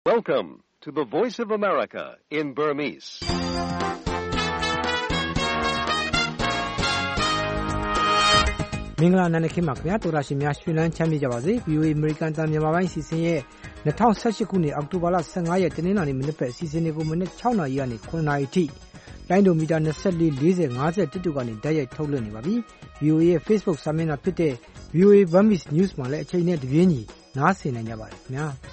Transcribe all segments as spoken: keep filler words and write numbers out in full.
Welcome to the Voice of America in Burmese. ။မင်္ဂလာနံနက်ခင်းပါခင်ဗျာတော်ရရှိများရှင်လန်းချမ်းမြေ့ကြပါစေ V O A American တန်မြန်မာပိုင်းစီစဉ်ရဲ့၂၀၁၈ခုနှစ်အောက်တိုဘာလ၁၅ရက်တနင်္လာနေ့မနက်ဘက်စီစဉ်တွေကိုမနက်၆နာရီကနေ၇နာရီထိလိုင်းဒိုမီတာ၂၄ ၄၀ ၅၁တို့ကနေတိုက်ရိုက်ထုတ်လွှင့်နေပါပြီ။ V O A ရဲ့ Facebook စာမျက်နှာဖြစ်တဲ့ V O A Burmese News မှာလည်းအချိန်နဲ့တပြေးညီနားဆင်နိုင်ကြပါတယ်ခင်ဗျာ။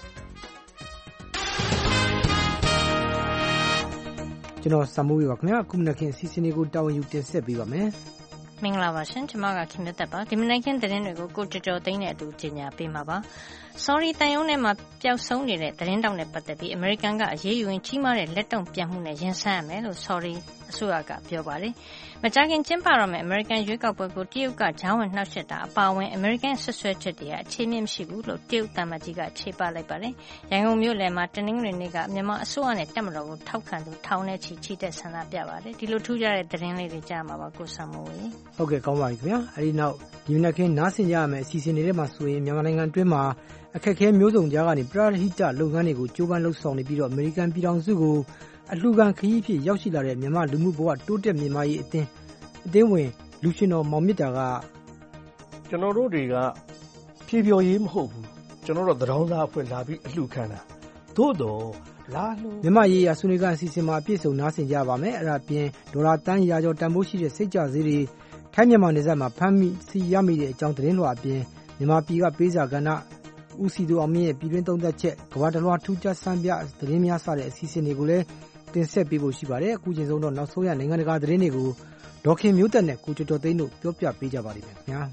ကျွန်တော်စမိုးရပါခင်ဗျာအခုမနက်ခင်းစီစဉ်တွေကိုတာဝန်ယူတင်ဆက်ပေးပါမယ်မင်္ဂလာပါရှင်ကျွန်မကခင်မြတ်သက်ပါဒီမနက်ခင်းသတင်းတွေကိုကိုကြော်ကြော်သိန်းနဲ့အတူကြီးညာပေးမှာပါ Sorry တန်ယုံထဲမှာပျောက်ဆုံးနေတဲ့သတင်းတောက်နဲ့ပတ်သက်ပြီး American ကအရေးယူရင်ကြီးမားတဲ့လက်တုံ့ပြန်မှုနဲ့ရင်ဆိုင်ရမယ်လို့ Sorry အစိုးရကပြောပါတယ်မကြာခင်ကျင်းပတော့မယ့် American ရွေးကောက်ပွဲကိုတရုတ်ကကြားဝင်နှောက်ယှက်တာအပါအဝင် American ဆွဆွဲချက်တွေအချင်းမြင့်မရှိဘူးလို့တရုတ်တမန်ကြီးကခြေပလိုက်ပါတယ်ရန်ကုန်မြို့လယ်မှာတနင်္ဂနွေနေ့ကမြန်မာအစိုးရနဲ့တပ်မတော်ကိုထောက်ခံသူထောင်နဲ့ချီချီတက်ဆန္ဒပြပါတယ်ဒီလိုထူးခြားတဲ့သတင်းလေးတွေကြားမှာပါကိုဆမ်မိုးရေဟုတ်ကဲ့ကောင်းပါပြီခင်ဗျာအဲဒီနောက်ဒီမနက်ခင်းနားဆင်ကြရမယ့်အစီအစဉ်တွေထဲမှာဆိုရင်မြန်မာနိုင်ငံအတွင်းမှာအခက်အခဲမျိုးစုံကြားကနေပရဟိတလုပ်ငန်းတွေကိုကြိုးပမ်းလှုပ်ဆောင်နေပြီးတော့အမေရိကန်ပြည်ထောင်စုကိုအလှူခံခရီးဖြစ်ရောက်ရှိလာတဲ့မြန်မာလူမှုဘဝတိုးတက်မြင့်မားရေးအသင်းအသင်းဝင်လူရှင်တော်မောင်မြင့်တာကကျွန်တော်တို့တွေကဖြည်းဖြော်ရေးမဟုတ်ဘူးကျွန်တော်တို့သံတော်သားအဖွဲ့လာပြီးအလှူခံတာသို့တော့လာလို့မြန်မာရေးရဆွေးနွေးကအစီအစဉ်မှာအပြည့်စုံနားဆင်ကြပါမယ်အဲ့ဒါပြင်ဒေါ်လာတန်းရာကျော်တန်ဖိုးရှိတဲ့စိတ်ကြဈေးတွေထိုင်းမြန်မာနယ်စပ်မှာဖမ်းမိစီရမိတဲ့အကြောင်းသတင်းလွှာအပြင်မြန်မာပြည်ကပေးစာကဏ္ဍဦးစီတို့အောင်မြင့်ရဲ့ပြည်တွင်းသုံးသက်ချက်ကမ္ဘာတစ်လွှာထူးခြားစံပြသတင်းများစတဲ့အစီအစဉ်တွေကိုလည်းတင်ဆက်ပေးဖို့ရှိပါတယ်အခုချိန်ဆုံးတော့နောက်ဆုံးရနိုင်ငံတကာသတင်းတွေကိုဒေါခင်မျိုးသက်နဲ့ကိုကျော်ကျော်သိန်းတို့ပြောပြပေးကြပါလိမ့်မယ်ခင်ဗျာ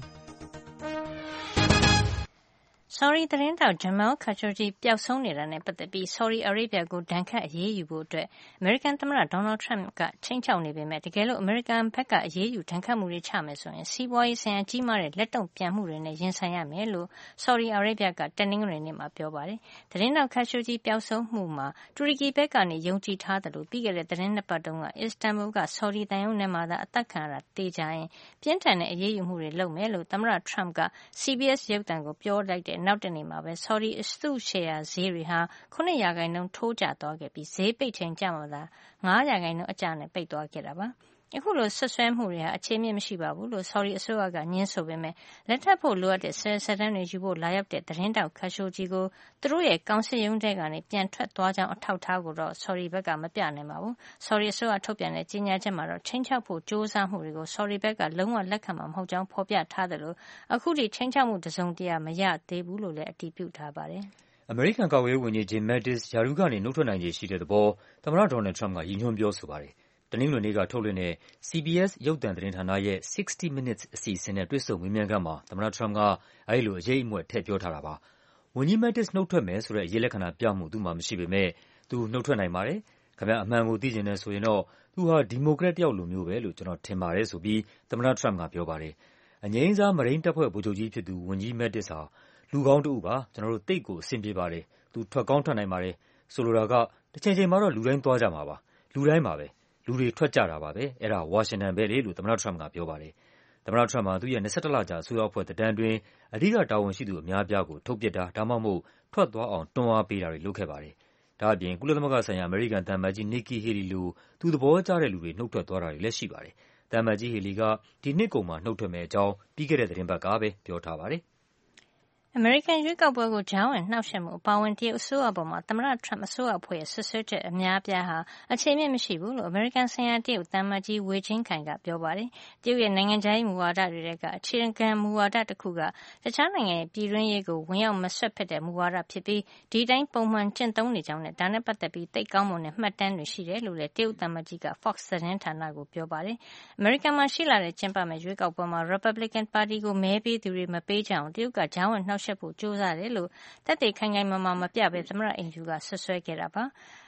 Sorry သတင်းတောက် Jamal Khashoggi ပျောက်ဆုံးနေတာနဲ့ပတ်သက်ပြီး Saudi Arabia ကိုဒဏ်ခတ်အရေးယူဖို့အတွက် American သမ္မတ Donald Trump ကချိန်ချောက်နေပေမဲ့တကယ်လို့ American ဘက်ကအရေးယူဒဏ်ခတ်မှုတွေချမယ်ဆိုရင်စီးပွားရေးဆိုင်ရာကြီးမားတဲ့လက်တုံ့ပြန်မှုတွေနဲ့ရင်ဆိုင်ရမယ်လို့ Saudi Arabia ကတနင်္ဂနွေနေ့မှာပြောပါတယ်။သတင်းတောက် Khashoggi ပျောက်ဆုံးမှုမှာတူရကီဘက်ကနေယုံကြည်ထားတယ်လို့ပြီးခဲ့တဲ့သတင်းနှစ်ပတ်တုန်းက Istanbul က Saudi တန်ယုံထဲမှာသာအသက်ခံရတာတေချာရင်ပြင်းထန်တဲ့အရေးယူမှုတွေလုပ်မယ်လို့သမ္မတ Trump က C B S ရုပ်သံကိုပြောလိုက်တဲ့နောက်တနေ့မှာပဲSaudi အစုရှယ်ယာဈေးတွေဟာ၇ရာခိုင်နှုန်းထိုးကျသွားခဲ့ပြီးဈေးပိတ်ချိန်ကျမှသာ၅ရာခိုင်နှုန်းအကျနဲ့ပိတ်သွားခဲ့တာပါအခုလိုဆွဆွဲမှုတွေဟာအခြေမြင့်မရှိပါဘူးလို့ Saudi အစိုးရကညှင်းဆိုပေမဲ့လက်ထပ်ဖို့လိုအပ်တဲ့ဆယ်ဆယ်တန်းတွေယူဖို့လာရောက်တဲ့သတင်းတောက် Khashoggi ကိုသူတို့ရဲ့ကောင်စစ်ရုံးထဲကနေပြန်ထွက်သွားကြောင်းအထောက်ထားကိုတော့ Saudi ဘက်ကမပြနိုင်ပါဘူး Saudi အစိုးရထုတ်ပြန်တဲ့ကြေညာချက်မှာတော့ချိန်ချောက်ဖို့ကြိုးစားမှုတွေကို Saudi ဘက်ကလုံးဝလက်ခံမှာမဟုတ်ကြောင်းဖော်ပြထားတယ်လို့အခုထိချိန်ချောက်မှုတစုံတရာမရသေးဘူးလို့လည်းအတည်ပြုထားပါတယ်အမေရိကန်ကာကွယ်ရေးဝန်ကြီး Jim Mattis ရာထူးကနေနှုတ်ထွက်နိုင်ခြေရှိတဲ့သဘောသမ္မတ Donald Trump ကရည်ညွှန်းပြောဆိုပါတယ်တနင်္ဂနွေနေ့ကထုတ်လွှင့်တဲ့ C B S ရုပ်သံသတင်းဌာနရဲ့ sixty minutes အစီအစဉ်နဲ့တွေ့ဆုံမေးမြန်းခန်းမှာသမ္မတ Trump ကအဲဒီလိုအရေးအမွက်ထည့်ပြောထားတာပါဝန်ကြီး Mattis နှုတ်ထွက်မယ်ဆိုတဲ့အရေးလက္ခဏာပြမှုသူ့မှာမရှိပေမဲ့သူနှုတ်ထွက်နိုင်ပါတယ်ခင်ဗျအမှန်ကိုသိချင်တယ်ဆိုရင်တော့သူဟာဒီမိုကရက်တယောက်လိုမျိုးပဲလို့ကျွန်တော်ထင်ပါတယ်ဆိုပြီးသမ္မတ Trump ကပြောပါတယ်အငြိမ်းစားမရိန်းတပ်ဖွဲ့ဗိုလ်ချုပ်ကြီးဖြစ်သူဝန်ကြီး Mattis ဟာလူကောင်းတူပါကျွန်တော်တို့တိတ်ကိုအဆင်ပြေပါတယ်သူထွက်ကောင်းထွက်နိုင်ပါတယ်ဆိုလိုတာကတစ်ချိန်ချိန်မှာတော့လူတိုင်းသွားကြမှာပါလူတိုင်းပါပဲလူတွေထွက်ကြတာပါပဲအဲ့ဒါဝါရှင်တန်ပဲလေလို့သမ္မတ Trump ကပြောပါတယ်သမ္မတ Trump ဟာသူ့ရဲ့၂၁လကြာအစိုးရအဖွဲ့သက်တမ်းအတွင်းအဓိကတာဝန်ရှိသူအများအပြားကိုထုတ်ပစ်တာဒါမှမဟုတ်ထွက်သွားအောင်တွန်းအားပေးတာတွေလုပ်ခဲ့ပါတယ်ဒါအပြင်ကုလသမဂ္ဂဆိုင်ရာအမေရိကန်သံအမတ်ကြီး Nikki Haley လိုသူသဘောကျတဲ့လူတွေနှုတ်ထွက်သွားတာတွေလည်းရှိပါတယ်သံအမတ်ကြီး Haley ကဒီနှစ်ကုန်မှာနှုတ်ထွက်မယ့်အကြောင်းပြီးခဲ့တဲ့သတင်းပတ်ကပဲပြောထားပါတယ်အမေရိကန်ရွေးကောက်ပွဲကိုကြားဝင်နှောက်ယှက်မှုအပါအဝင်တရုတ်အစိုးရပေါ်မှာသမ္မတ Trump အစိုးရအဖွဲ့ရဲ့ဆွဆွဲချက်အများအပြားဟာအခြေမြင့်မရှိဘူးလို့အမေရိကန်ဆိုင်ရာတရုတ်သံအမတ်ကြီးဝေချင်းခိုင်ကပြောပါတယ်။တရုတ်ရဲ့နိုင်ငံခြားရေးမူဝါဒတွေကအခြေခံမူဝါဒတစ်ခုကတခြားနိုင်ငံရဲ့ပြည်တွင်းရေးကိုဝင်ရောက်မဆွတ်ဖက်တဲ့မူဝါဒဖြစ်ပြီးဒီတိုင်းပုံမှန်ကျင့်သုံးနေကြောင်းနဲ့ဒါနဲ့ပတ်သက်ပြီးသိကောင်းမွန်တဲ့မှတ်တမ်းတွေရှိတယ်လို့လည်းတရုတ်သံအမတ်ကြီးက Fox သတင်းဌာနကိုပြောပါတယ်။အမေရိကန်မှာရှိလာတဲ့ကျင်းပမဲ့ရွေးကောက်ပွဲမှာ Republican Party ကိုမဲပေးသူတွေမပေးကြအောင်တရုတ်ကကြားဝင်နှောက်ယှက်ဖို့ကြိုးစားတယ်လို့သက်သေခိုင်ခိုင်မာမာမပြဘဲသမ္မတအိမ်ဖြူကဆွဆွဲခဲ့တာပါ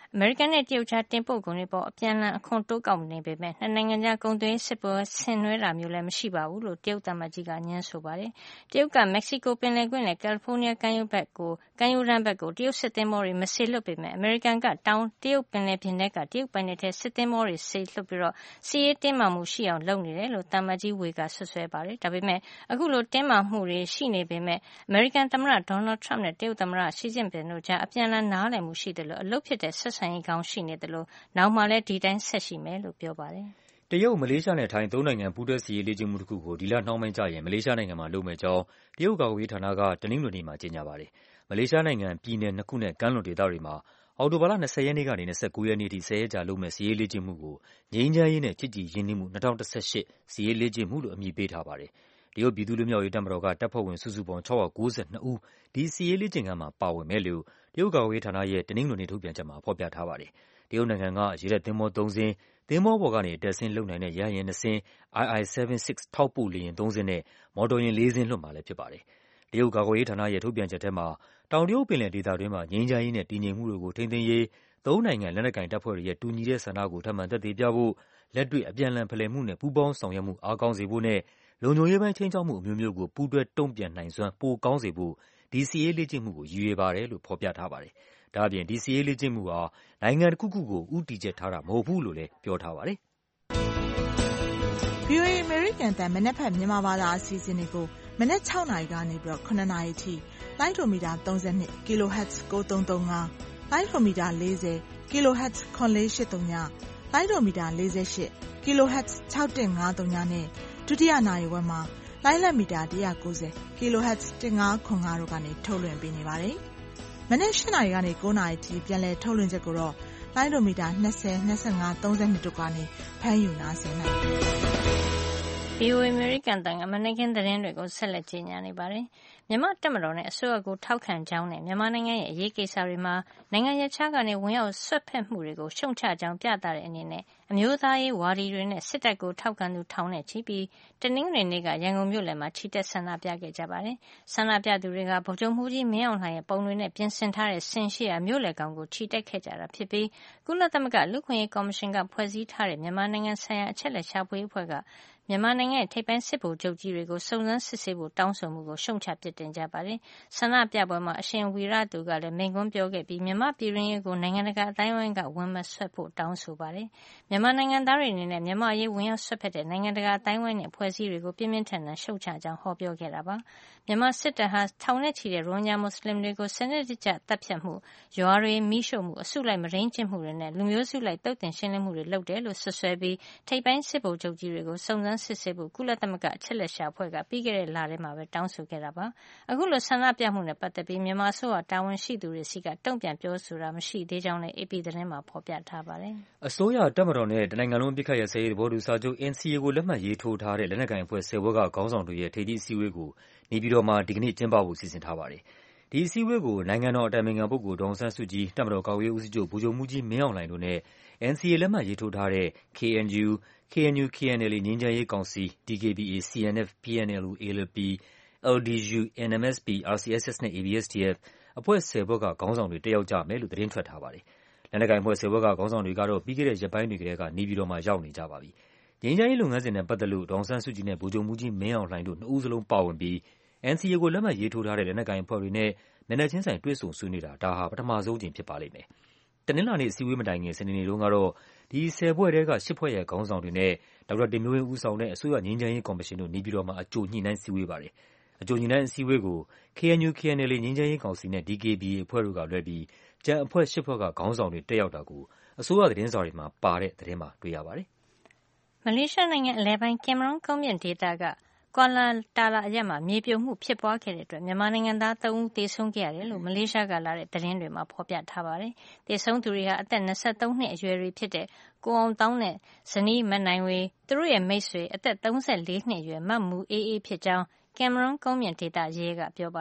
အမေရိကန်နဲ့တရုတ်ကြားတင်ပို့ကုန်တွေပေါ်အပြန်အလှန်အခွန်တိုးကောက်နေပေမဲ့နှစ်နိုင်ငံကြားကုန်သွယ်ရေးစစ်ပွဲဆင်နွှဲတာမျိုးလည်းမရှိပါဘူးလို့တရုတ်သံအမတ်ကြီးကငြင်းဆိုပါတယ်။တရုတ်ကမက္ကဆီကိုပင်လယ်ကွေ့နဲ့ကယ်လီဖိုးနီးယားကမ်းရိုးဘက်ကိုကမ်းရိုးတန်းဘက်ကိုတရုတ်စစ်သင်္ဘောတွေမစေလွှတ်ပေမဲ့အမေရိကန်ကတောင်တရုတ်ပင်လယ်ပြင်ထဲကတရုတ်ပိုင်နက်ထဲစစ်သင်္ဘောတွေစေလွှတ်ပြီးတော့စစ်ရေးတင်းမာမှုရှိအောင်လုပ်နေတယ်လို့သံအမတ်ကြီးဝေကဆွဆွဲပါတယ်။ဒါပေမဲ့အခုလိုတင်းမာမှုတွေရှိနေပေမဲ့အမေရိကန်သမ္မတဒေါ်နယ်ထရမ့်နဲ့တရုတ်သမ္မတရှီကျင့်ပင်တို့ကြားအပြန်အလှန်နားလည်မှုရှိတယ်လို့အလုပ်ဖြစ်တဲ့ဆက်ဆံရေးကောင်းရှိနေတယ်လို့နောက်မှလည်းဒီတိုင်းဆက်ရှိမယ်လို့ပြောပါတယ်။တရုတ်၊မလေးရှားနဲ့ထိုင်းသုံးနိုင်ငံပူးတွဲစစ်ရေးလေ့ကျင့်မှုတစ်ခုကိုဒီလနှောင်းပိုင်းကျရင်မလေးရှားနိုင်ငံမှာလုပ်မယ့်အကြောင်းတရုတ်ကာကွယ်ရေးဌာနကတနင်္ဂနွေနေ့မှာကြေညာပါတယ်။မလေးရှားနိုင်ငံပြည်နယ်နှစ်ခုနဲ့ကမ်းလွန်ဒေသတွေမှာအောက်တိုဘာလ၂၀ရက်နေ့ကနေ၂၉ရက်နေ့ထိဆယ်ရက်ကြာလုပ်မယ့်စစ်ရေးလေ့ကျင့်မှုကိုငြိမ်းချမ်းရေးနဲ့ချစ်ကြည်ရင်းနှီးမှု၂၀၁၈စစ်ရေးလေ့ကျင့်မှုလို့အမည်ပေးထားပါတယ်။တရုတ်ပြည်သူ့လွတ်မြောက်ရေးတပ်မတော်ကတပ်ဖွဲ့ဝင်စုစုပေါင်း၆၉၂ဦးဒီစစ်ရေးလေ့ကျင့်ခန်းမှာပါဝင်မယ်လို့တရုတ်ကာကွယ်ရေးဌာနရဲ့တနင်္ဂနွေနေ့ထုတ်ပြန်ချက်မှာဖော်ပြထားပါတယ်။တရုတ်နိုင်ငံကရေတပ်သင်္ဘောသုံးစင်း၊သင်္ဘောပေါ်ကနေအတက်ဆင်းလုပ်နိုင်တဲ့ရဟတ်ယာဉ်နှစ်စင်း၊ I I ဆယ်ဗင်စိတ်ထောက်ပို့လေယာဉ်သုံးစင်းနဲ့မော်တော်ယာဉ်လေးစင်းလွှတ်မှာလည်းဖြစ်ပါတယ်။တရုတ်ကာကွယ်ရေးဌာနရဲ့ထုတ်ပြန်ချက်ထဲမှာတောင်တရုတ်ပင်လယ်ဒေသတွင်းမှာငြိမ်းချမ်းရေးနဲ့တည်ငြိမ်မှုတွေကိုထိန်းသိမ်းရေးသုံးနိုင်ငံလက်နက်ကိုင်တပ်ဖွဲ့တွေရဲ့တူညီတဲ့ဆန္ဒကိုထပ်မံသက်သေပြဖို့၊လက်တွေ့အပြန်အလှန်ဖလှယ်မှုနဲ့ပူးပေါင်းဆောင်ရွက်မှုအားကောင်းစေဖို့နဲ့လုံခြုံရေးပိုင်းခြိမ်းခြောက်မှုအမျိုးမျိုးကိုပူးတွဲတုန့်ပြန်နိုင်စွမ်းပိုကောင်းစေဖို့ဒီစစ်ရေးလေ့ကျင့်မှုကိုရည်ရွယ်ပါတယ်လို့ဖော်ပြထားပါတယ်။ဒါ့အပြင်ဒီစစ်ရေးလေ့ကျင့်မှုဟာနိုင်ငံတစ်ခုခုကိုဦးတည်ချက်ထားတာမဟုတ်ဘူးလို့လည်းပြောထားပါတယ်။ ဗွီအိုအေ American တန်မနက်ဖြန်မြန်မာဘာသာအစီအစဉ်တွေကိုမနက်၆နာရီကနေပြီးတော့၇နာရီထိလိုင်းဒိုမီတာ၃၂ kilohertz ၉၃၃၅လိုင်းဒိုမီတာ၄၀ kilohertz ခွန်လေး၈၃ညလိုင်းဒိုမီတာ၄၈ kilohertz ၆၁၅၃နဲ့ဒုတိယနာရီဝက်မှာလိုင်းလက်မီတာ၁၉၀ kilohertz ၁၅ခွန်၅တို့ကနေထုတ်လွှင့်ပေးနေပါတယ်။မနက်၈နာရီကနေ၉နာရီထိပြန်လည်ထုတ်လွှင့်ချက်ကိုတော့လိုင်းဒိုမီတာ၂၀ ၂၅ ၃၂တို့ကနေဖမ်းယူနားဆင်နိုင်ပါတယ်။ ဗွီအိုအေ American တန်ကမနက်ခင်းသတင်းတွေကိုဆက်လက်ကြေညာနေပါတယ်။မြန်မာတပ်မတော်နဲ့အစိုးရကိုထောက်ခံကြောင်းနဲ့မြန်မာနိုင်ငံရဲ့အရေးကိစ္စတွေမှာနိုင်ငံရပ်ခြားကနေဝင်ရောက်ဆွတ်ဖက်မှုတွေကိုရှုံချကြောင်းပြသတဲ့အနေနဲ့အမျိုးသားရေးဝါဒီတွေနဲ့စစ်တပ်ကိုထောက်ခံသူထောင်နဲ့ချီပြီးတနင်္ဂနွေနေ့ကရန်ကုန်မြို့လယ်မှာချီတက်ဆန္ဒပြခဲ့ကြပါတယ်။ဆန္ဒပြသူတွေကဗိုလ်ချုပ်မှူးကြီးမင်းအောင်လှိုင်ရဲ့ပုံတွေနဲ့ပြင်ဆင်ထားတဲ့ဆင်ရှိရာမြို့လယ်ကောင်ကိုချီတက်ခဲ့ကြတာဖြစ်ပြီးကုလသမဂ္ဂလူ့အခွင့်အရေးကော်မရှင်ကဖွဲ့စည်းထားတဲ့မြန်မာနိုင်ငံဆိုင်ရာအချက်အလက်ရှာဖွေရေးအဖွဲ့ကမြန်မာနိုင်ငံရဲ့ထိပ်ပိုင်းစစ်ဗိုလ်ချုပ်ကြီးတွေကိုစုံစမ်းစစ်ဆေးဖို့တောင်းဆိုမှုကိုရှုံချပစ်တင်ကြပါတယ်။ဆန္ဒပြပွဲမှာအရှင်ဝီရသူကလည်းမိန့်ခွန်းပြောခဲ့ပြီးမြန်မာပြည်တွင်းရေးကိုနိုင်ငံတကာအတိုင်းအဝိုင်းကဝင်မဆွတ်ဖို့တောင်းဆိုပါတယ်။မြန်မာနိုင်ငံသားတွေအနေနဲ့မြန်မာရေးဝင်ရောက်ဆွတ်ဖက်တဲ့နိုင်ငံတကာအတိုင်းအဝိုင်းနဲ့အဖွဲ့အစည်းတွေကိုပြင်းပြင်းထန်ထန်ရှုတ်ချကြောင်းဟောပြောခဲ့တာပါ။မြန်မာစစ်တပ်ဟာထောင်နဲ့ချီတဲ့ရိုဟင်ဂျာမွတ်စလင်တွေကိုစနစ်တကျတပ်ဖြတ်မှု၊ရွာတွေမိရှို့မှု၊အစုလိုက်မုဒိန်းကျင့်မှုတွေနဲ့လူမျိုးစုလိုက်သုတ်သင်ရှင်းလင်းမှုတွေလုပ်တယ်လို့ဆွဆွဲပြီးထိပ်ပိုင်းစစ်ဗိုလ်ချုပ်ကြီးတွေကိုစုံစမ်းစစ်ဆေးဖို့ကုလသမဂ္ဂအချက်အလက်ရှာအဖွဲ့ကပြီးခဲ့တဲ့လထဲမှာပဲတောင်းဆိုခဲ့တာပါ။အခုလိုဆန္ဒပြမှုနဲ့ပတ်သက်ပြီးမြန်မာအစိုးရတာဝန်ရှိသူတွေဆီကတုံ့ပြန်ပြောဆိုတာမရှိသေးကြောင်းလည်း အေပီ သတင်းမှာဖော်ပြထားပါတယ်။အစိုးရတပ်မတော်နဲ့တနိုင်ငံလုံးအပစ်အခတ်ရပ်စဲရေးသဘောတူစာချုပ် N C A ကိုလက်မှတ်ရေးထိုးထားတဲ့လက်နက်ကိုင်အဖွဲ့ဆယ်ဖွဲ့ကခေါင်းဆောင်တွေရဲ့ထိပ်သီးအစည်းအဝေးကိုနေပြည်တော်မှာဒီကနေ့ကျင်းပဖို့စီစဉ်ထားပါတယ်။ဒီအစည်းအဝေးကိုနိုင်ငံတော်အတိုင်ပင်ခံပုဂ္ဂိုလ်ဒေါ်အောင်ဆန်းစုကြည်၊တပ်မတော်ကာကွယ်ရေးဦးစီးချုပ်ဗိုလ်ချုပ်မှူးကြီးမင်းအောင်လှိုင်တို့နဲ့ N C A လက်မှတ်ရေးထိုးထားတဲ့ K N U ၊ K N U K N L A ငြိမ်းချမ်းရေးကောင်စီ D K B A ၊ C N F ၊ P N L O၊ A L P ၊ L D U ၊ N M S P ၊ R C S S နဲ့ A B S D F အဖွဲ့ဆယ်ဖွဲ့ကခေါင်းဆောင်တွေတက်ရောက်ကြမယ်လို့သတင်းထွက်ထားပါတယ်။လက်နက်ကိုင်အဖွဲ့ဆယ်ဖွဲ့ကခေါင်းဆောင်တွေကတော့ပြီးခဲ့တဲ့ရက်ပိုင်းတွေကတည်းကနေပြည်တော်မှာရောက်နေကြပါပြီ။ငြိမ်းချမ်းရေးလုပ်ငန်းစဉ်နဲ့ပတ်သက်လို့ဒေါ်အောင်ဆန်းစုကြည်နဲ့ဗိုလ်ချုပ်မှူးကြီးမင်းအောင်လှိုင်တို့နှစ်ဦးစလုံးပါဝင်ပြီး N C A ကိုလက်မှတ်ရေးထိုးထားတဲ့လက်နက်ကိုင်အဖွဲ့တွေနဲ့မျက်နှာချင်းဆိုင်တွေ့ဆုံဆွေးနွေးတာဒါဟာပထမဆုံးအကြိမ်ဖြစ်ပါလိမ့်မယ်။တနင်္လာနေ့အစည်းအဝေးမတိုင်ခင်စနေနေ့တုန်းကတော့ဒီဆယ်ဖွဲ့ထဲကရှစ်ဖွဲ့ရဲ့ခေါင်းဆောင်တွေနဲ့ဒေါက်တာတင်မျိုးဝင်းဦးဆောင်တဲ့အစိုးရငြိမ်းချမ်းရေးကော်မရှင်တို့နေပြည်တော်မှာအကြိုညှိနှိုင်းစည်းဝေးပါတယ်။အကြိုညှိနှိုင်းအစည်းအဝေးကို K N U K N L A ငြိမ်းချမ်းရေးကောင်စီနဲ့ D K B A အဖွဲ့တို့ကလွဲပြီးကျန်အဖွဲ့ရှစ်ဖွဲ့ကခေါင်းဆောင်တွေတက်ရောက်တာကိုအစိုးရသတင်းစာတွေမှာပါတဲ့သတင်းမှာတွေ့ရပါတယ်။မလေးရှားနိုင်ငံအလယ်ပိုင်းကင်မရွန်းကုန်းမြင့်ဒေသကကွာလာတာလာအရပ်မှာမြေပြိုမှုဖြစ်ပွားခဲ့တဲ့အတွက်မြန်မာနိုင်ငံသားသုံးဦးသေဆုံးခဲ့ရတယ်လို့မလေးရှားကလာတဲ့သတင်းတွေမှာဖော်ပြထားပါတယ်။သေဆုံးသူတွေဟာအသက်၂၃နှစ်အရွယ်တွေဖြစ်တဲ့ကိုအောင်သောင်းနဲ့ဇနီးမနိုင်ဝေသူတို့ရဲ့မိတ်ဆွေအသက်၃၄နှစ်အရွယ်မမူအေးအေးဖြစ်ကြောင်းကင်မရွန်းကုန်းမြင့်ဒေသရဲကပြောပါတယ်။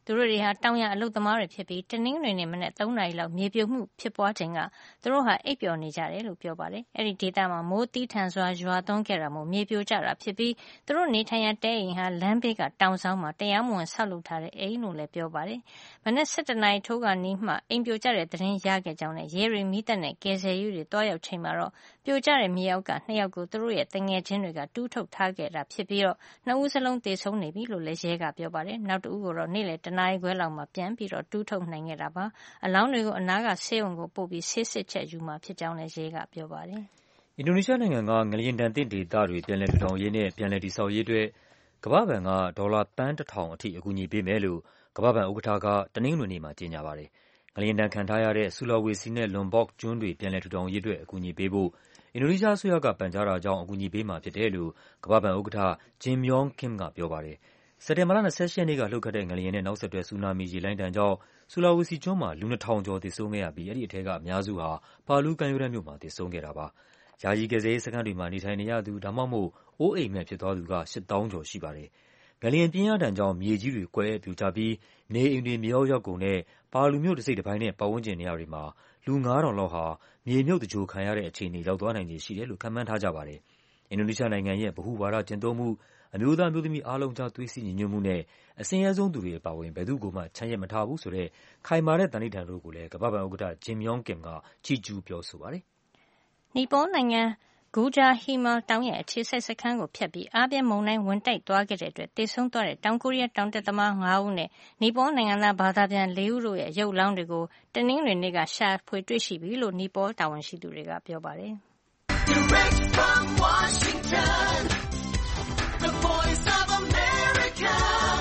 သူတို့တွေဟာတောင်ရအလုသမားတွေဖြစ်ပြီးတနင်္ဂနွေနေ့မနက်သုံးနာရီလောက်မြေပြိုမှုဖြစ်ပွားချိန်ကသူတို့ဟာအိပ်ပျော်နေကြတယ်လို့ပြောပါတယ်။အဲဒီဒေသမှာမိုးသီးထန်စွာရွာသွန်းခဲ့တာမို့မြေပြိုကျတာဖြစ်ပြီးသူတို့နေထိုင်ရာတဲအိမ်ဟာလမ်းဘေးကတောင်ဆောင်မှာတရားမဝင်ဆောက်လုပ်ထားတဲ့အိမ်လို့လည်းပြောပါတယ်။မနက်၁၁နာရီထိုးကနီးမှအိမ်ပြိုကျတဲ့သတင်းရခဲ့ကြောင်းနဲ့ရဲတွေမီးတပ်နဲ့ကယ်ဆယ်ရေးတွေတွားရောက်ချိန်မှာတော့ပြိုကျတဲ့မြေအောက်ကနှစ်ယောက်ကိုသူတို့ရဲ့တငယ်ချင်းတွေကတူးထုတ်ထားခဲ့တာဖြစ်ပြီးတော့နှစ်ဦးစလုံးသေဆုံးနေပြီလို့လည်းရဲကပြောပါတယ်။နောက်တစ်ဦးကိုတော့နေ့လယ်တနာရီခွဲလောက်မှာပြန်ပြီးတော့တူးထုတ်နိုင်ခဲ့တာပါ။အလောင်းတွေကိုအနားကဆေးရုံကိုပို့ပြီးဆေးစစ်ချက်ယူမှာဖြစ်ကြောင်းလည်းရဲကပြောပါတယ်။အင်ဒိုနီးရှားနိုင်ငံကငလျင်ဒဏ်သင့်ဒေသတွေပြန်လည်ထူထောင်ရေးနဲ့ပြန်လည်တည်ဆောက်ရေးအတွက်ကမ္ဘာ့ဘဏ်ကဒေါ်လာသန်းတစ်ထောင်အထိအကူအညီပေးမယ်လို့ကမ္ဘာ့ဘဏ်ဥက္ကဋ္ဌကတနင်္ဂနွေနေ့မှာကြေညာပါတယ်။ငလျင်ဒဏ်ခံထားရတဲ့ဆူလာဝေစီနဲ့လွန်ဘော့ကျွန်းတွေပြန်လည်ထူထောင်ရေးအတွက်အကူအညီပေးဖို့အင်ဒိုနီးရှားအစိုးရကပန်ကြားတာကြောင့်အကူအညီပေးမှာဖြစ်တယ်လို့ကမ္ဘာ့ဘဏ်ဥက္ကဋ္ဌ Jim Yong Kim ကပြောပါတယ်။စက်တင်ဘာလ၂၈ရက်နေ့ကလှုပ်ခတ်တဲ့ငလျင်နဲ့နောက်ဆက်တွဲဆူနာမီရေလှိုင်းဒဏ်ကြောင့်ဆူလာဝေစီကျွန်းမှာလူနှစ်ထောင်ကျော်သေဆုံးခဲ့ရပြီးအဲဒီအထဲကအများစုဟာပါလူးကမ်းရိုးတန်းမြို့မှာသေဆုံးခဲ့တာပါ။ယာယီကယ်ဆယ်ရေးစခန်းတွေမှာနေထိုင်နေရသူဒါမှမဟုတ်အိုးအိမ်မဲ့ဖြစ်သွားသူကရှစ်သောင်းကျော်ရှိပါတယ်။ငလျင်ပြင်းအားဒဏ်ကြောင့်မြေကြီးတွေကွဲအက်ပြိုကျပြီးနေအိမ်တွေမြေအောက်ရောက်ကုန်တဲ့ပါလူမြို့တစိတ်တပိုင်းနဲ့ပတ်ဝန်းကျင်နေရာတွေမှာလူငါးထောင်လောက်ဟာမြေမြုပ်တကြိုခံရတဲ့အခြေအနေရောက်သွားနိုင်ခြေရှိတယ်လို့ခန့်မှန်းထားကြပါတယ်။အင်ဒိုနီးရှားနိုင်ငံရဲ့ဗဟုဝါဒကျင့်သုံးမှုအမျိုးသားအမျိုးသမီးအားလုံးကြားသွေးစည်းညီညွတ်မှုနဲ့အဆင်းရဲဆုံးသူတွေအပါအဝင်ဘယ်သူ့ကိုမှချမ်းရက်မထားဘူးဆိုတဲ့ခိုင်မာတဲ့သန္နိဋ္ဌာန်တို့ကိုလည်းကမ္ဘာ့ဘဏ်ဥက္ကဋ္ဌ Jim Yong Kim ကချီးကျူးပြောဆိုပါတယ်။နီပေါနိုင်ငံဂူဂျာဟီမာတောင်ရဲ့အခြေစိုက်စခန်းကိုဖျက်ပြီးအားပြင်းမုန်တိုင်းဝင်တိုက်သွားခဲ့တဲ့အတွက်သေဆုံးသွားတဲ့တောင်ကိုရီးယားတောင်တက်သမားငါးဦးနဲ့နီပေါနိုင်ငံသားဘာသာပြန်လေးဦးတို့ရဲ့ရုပ်လောင်းတွေကိုတနင်္ဂနွေနေ့ကရှာဖွေတွေ့ရှိပြီလို့နီပေါတာဝန်ရှိသူတွေကပြောပါတယ်။ Direct from Washington, the Voice of America,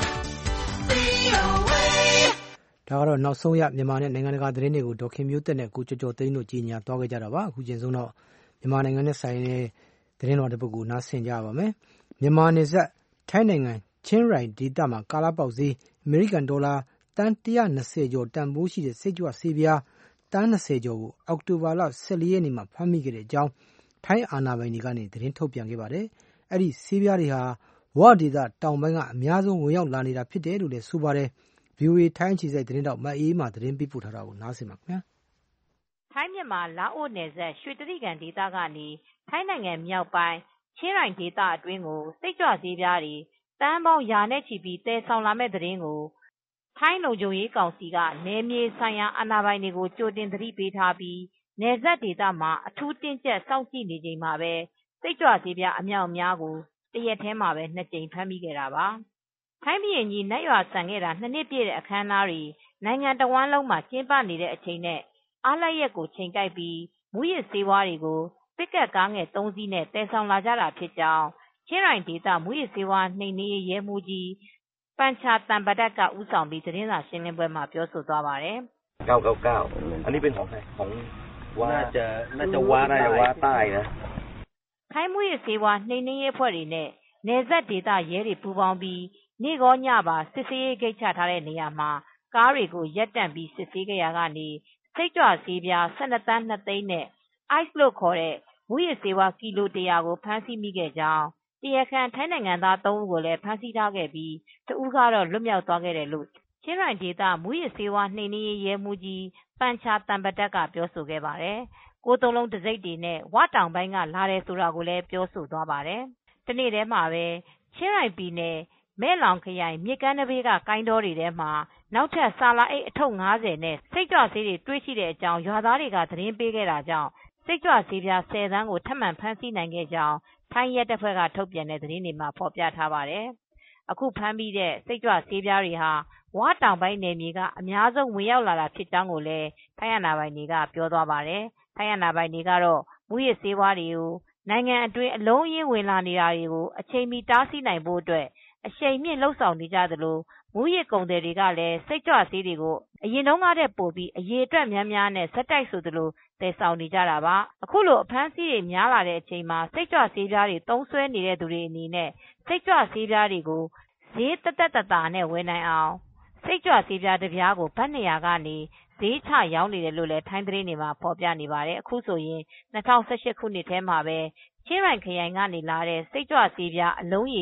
ဒါကတော့နောက်ဆုံးရမြန်မာနဲ့နိုင်ငံတကာသတင်းတွေကိုဒေါက်ခင်မျိုးသက်နဲ့ကိုကျော်ကျော်သိန်းတို့ကြီးညာသွားခဲ့ကြတာပါအခုချိန်ဆုံးတော့မြန်မာနိုင်ငံနဲ့ဆိုင်တဲ့သတင်းတော်တစ်ပုဒ်ကိုနားဆင်ကြပါမယ်မြန်မာနယ်စပ်ထိုင်းနိုင်ငံချင်းရိုင်ဒေသမှာကာလာပေါက်ဈေးအမေရိကန်ဒေါ်လာတန်one hundred twentyကျော်တန်ဖိုးရှိတဲ့စိတ်ကြွဆေးပြားတန်twentyကျော်ကိုအောက်တိုဘာလone fourရက်နေ့မှာဖမ်းမိခဲ့တဲ့အကြောင်းထိုင်းအာဏာပိုင်တွေကနေသတင်းထုတ်ပြန်ခဲ့ပါတယ်အဲ့ဒီဆေးပြားတွေဟာဝဒေသတောင်ပိုင်းကအများဆုံးဝင်ရောက်လာနေတာဖြစ်တယ်လို့လည်းဆိုပါတယ်ဗီအိုအေထိုင်းအခြေစိုက်သတင်းတောက်မအေးမာသတင်းပေးပို့ထားတာကိုနားဆင်ပါခင်ဗျာထိုင်းမြန်မာလာအိုနယ်စပ်ရွှေတြိဂံဒေသကနေထိုင်းနိုင်ငံမြောက်ပိုင်းချင်းရိုင်ဒေသအတွင်းကိုစိတ်ကြွဆေးပြားတွေတန်းပေါင်းရာနဲ့ချီပြီးတည်ဆောင်လာမဲ့သတင်းကိုထိုင်းလုံခြုံရေးကောင်စီကနယ်မြေဆိုင်ရာအာဏာပိုင်တွေကိုကြိုတင်သတိပေးထားပြီးနယ်စပ်ဒေသမှာအထူးတင်းကျပ်စောင့်ကြည့်နေချိန်မှာပဲစိတ်ကြွဆေးပြားအမြောက်အများကိုတရက်ထဲမှာပဲနှစ်ကြိမ်ဖမ်းမိခဲ့တာပါထိုင်းပြည်ကြီးနတ်ရွာဆန်ခဲ့တာနှစ်နှစ်ပြည့်တဲ့အခမ်းအနားတွေနိုင်ငံတဝန်းလုံးမှာကျင်းပနေတဲ့အချိန်နဲ့အားလပ်ရက်ကိုချိန်ကိုက်ပြီးမူရစ်ဆေးဝါးတွေကိုပစ်ကပ်ကားငယ်သုံးစီးနဲ့တည်ဆောင်လာကြတာဖြစ်ကြောင်းချင်းရိုင်ဒေသမူရစ်ဆေးဝါးနှိမ်နင်းရေးရဲမှူးကြီးပန်ချာတန်ပဒတ်ကဦးဆောင်ပြီးသတင်းစာရှင်းလင်းပွဲမှာပြောဆိုသွားပါတယ်เก้าเก้าเก้าอันนี้เป็นของใครของว่าน่าจะน่าจะว่าน่าจะว่าใต้นะထိုင်းမူရစ်ဆေးဝါးနှိမ်နင်းရေးအဖွဲ့တွေနဲ့နယ်စပ်ဒေသရဲတွေပူးပေါင်းပြီးနေ့ကောညပါစစ်ဆေးရေးဂိတ်ချထားတဲ့နေရာမှာကားတွေကိုရပ်တန့်ပြီးစစ်ဆေးကြရာကနေစိတ်ကြွဆေးပြားone twoသန်းtwoသိန်းနဲ့ ice လို့ခေါ်တဲ့မူရစ်ဆေးဝါးကီလိုone hundredကိုဖမ်းဆီးမိခဲ့ကြောင်းတရားခံထိုင်းနိုင်ငံသားthreeဦးကိုလည်းဖမ်းဆီးထားခဲ့ပြီးတဦးကတော့လွတ်မြောက်သွားခဲ့တယ်လို့ချင်းရိုင်ဒေသမူရစ်ဆေးဝါးနှိမ်နင်းရေးရဲမှူးကြီးပန်ချာတန်ပဒတ်ကပြောဆိုခဲ့ပါတယ်။ကိုသုံးလုံးတစိမ့်တွေနဲ့ဝတောင်ပိုင်းကလာတယ်ဆိုတာကိုလည်းပြောဆိုသွားပါတယ်။တနေ့တည်းမှာပဲချင်းရိုင်ပြည်နယ်မဲလောင်ခရိုင်မြစ်ကမ်းနဘေးကကိုင်းတော်တွေထဲမှာနောက်ထပ်ဆာလာအိတ်အထုပ်၅၀နဲ့စိတ်ကြွဆေးတွေတွေ့ရှိတဲ့အကြောင်းရွာသားတွေကသတင်းပေးခဲ့တာကြောင့်စိတ်ကြွဆေးပြားone hundredသန်းကိုထပ်မံဖမ်းဆီးနိုင်ခဲ့ကြောင်းထိုင်းရဲတပ်ဖွဲ့ကထုတ်ပြန်တဲ့သတင်းတွေမှာဖော်ပြထားပါတယ်။အခုဖမ်းမိတဲ့စိတ်ကြွဆေးပြားတွေဟာဝတောင်ပိုင်းနယ်မြေကအများဆုံးဝင်ရောက်လာတာဖြစ်ကြောင်းကိုလည်းထိုင်းအာဏာပိုင်တွေကပြောသွားပါတယ်။ထိုင်းအာဏာပိုင်တွေကတော့မူရစ်ဆေးဝါးတွေကိုနိုင်ငံအတွင်းအလုံးအရင်းဝင်လာနေတာတွေကိုအချိန်မီတားဆီးနိုင်ဖို့အတွက်အရှိန်မြင့်လှုပ်ဆောင်နေကြသလိုမူရစ်ကုန်သည်တွေကလည်းစိတ်ကြွဆေးတွေကိုအရင်တုန်းကတည်းပိုပြီးအရေအတွက်များများနဲ့ဆက်တိုက်ဆိုသလိုသယ်ဆောင်နေကြတာပါအခုလိုအဖမ်းဆီးတွေများလာတဲ့အချိန်မှာစိတ်ကြွဆေးပြားတွေသုံးစွဲနေတဲ့သူတွေအနေနဲ့စိတ်ကြွဆေးပြားတွေကိုဈေးသက်သက်သာသာနဲ့ဝယ်နိုင်အောင်စိတ်ကြွဆေးပြားတစ်ပြားကိုဘတ်two hundredကနေဈေးချရောင်းနေတယ်လို့လည်းထိုင်းသတင်းတွေမှာဖော်ပြနေပါတယ်အခုဆိုရင်two thousand eighteenခုနှစ်ထဲမှာပဲချင်းရိုင်ခရိုင်ကနေလာတဲ့စိတ်ကြွဆေးပြားအလုံးရေ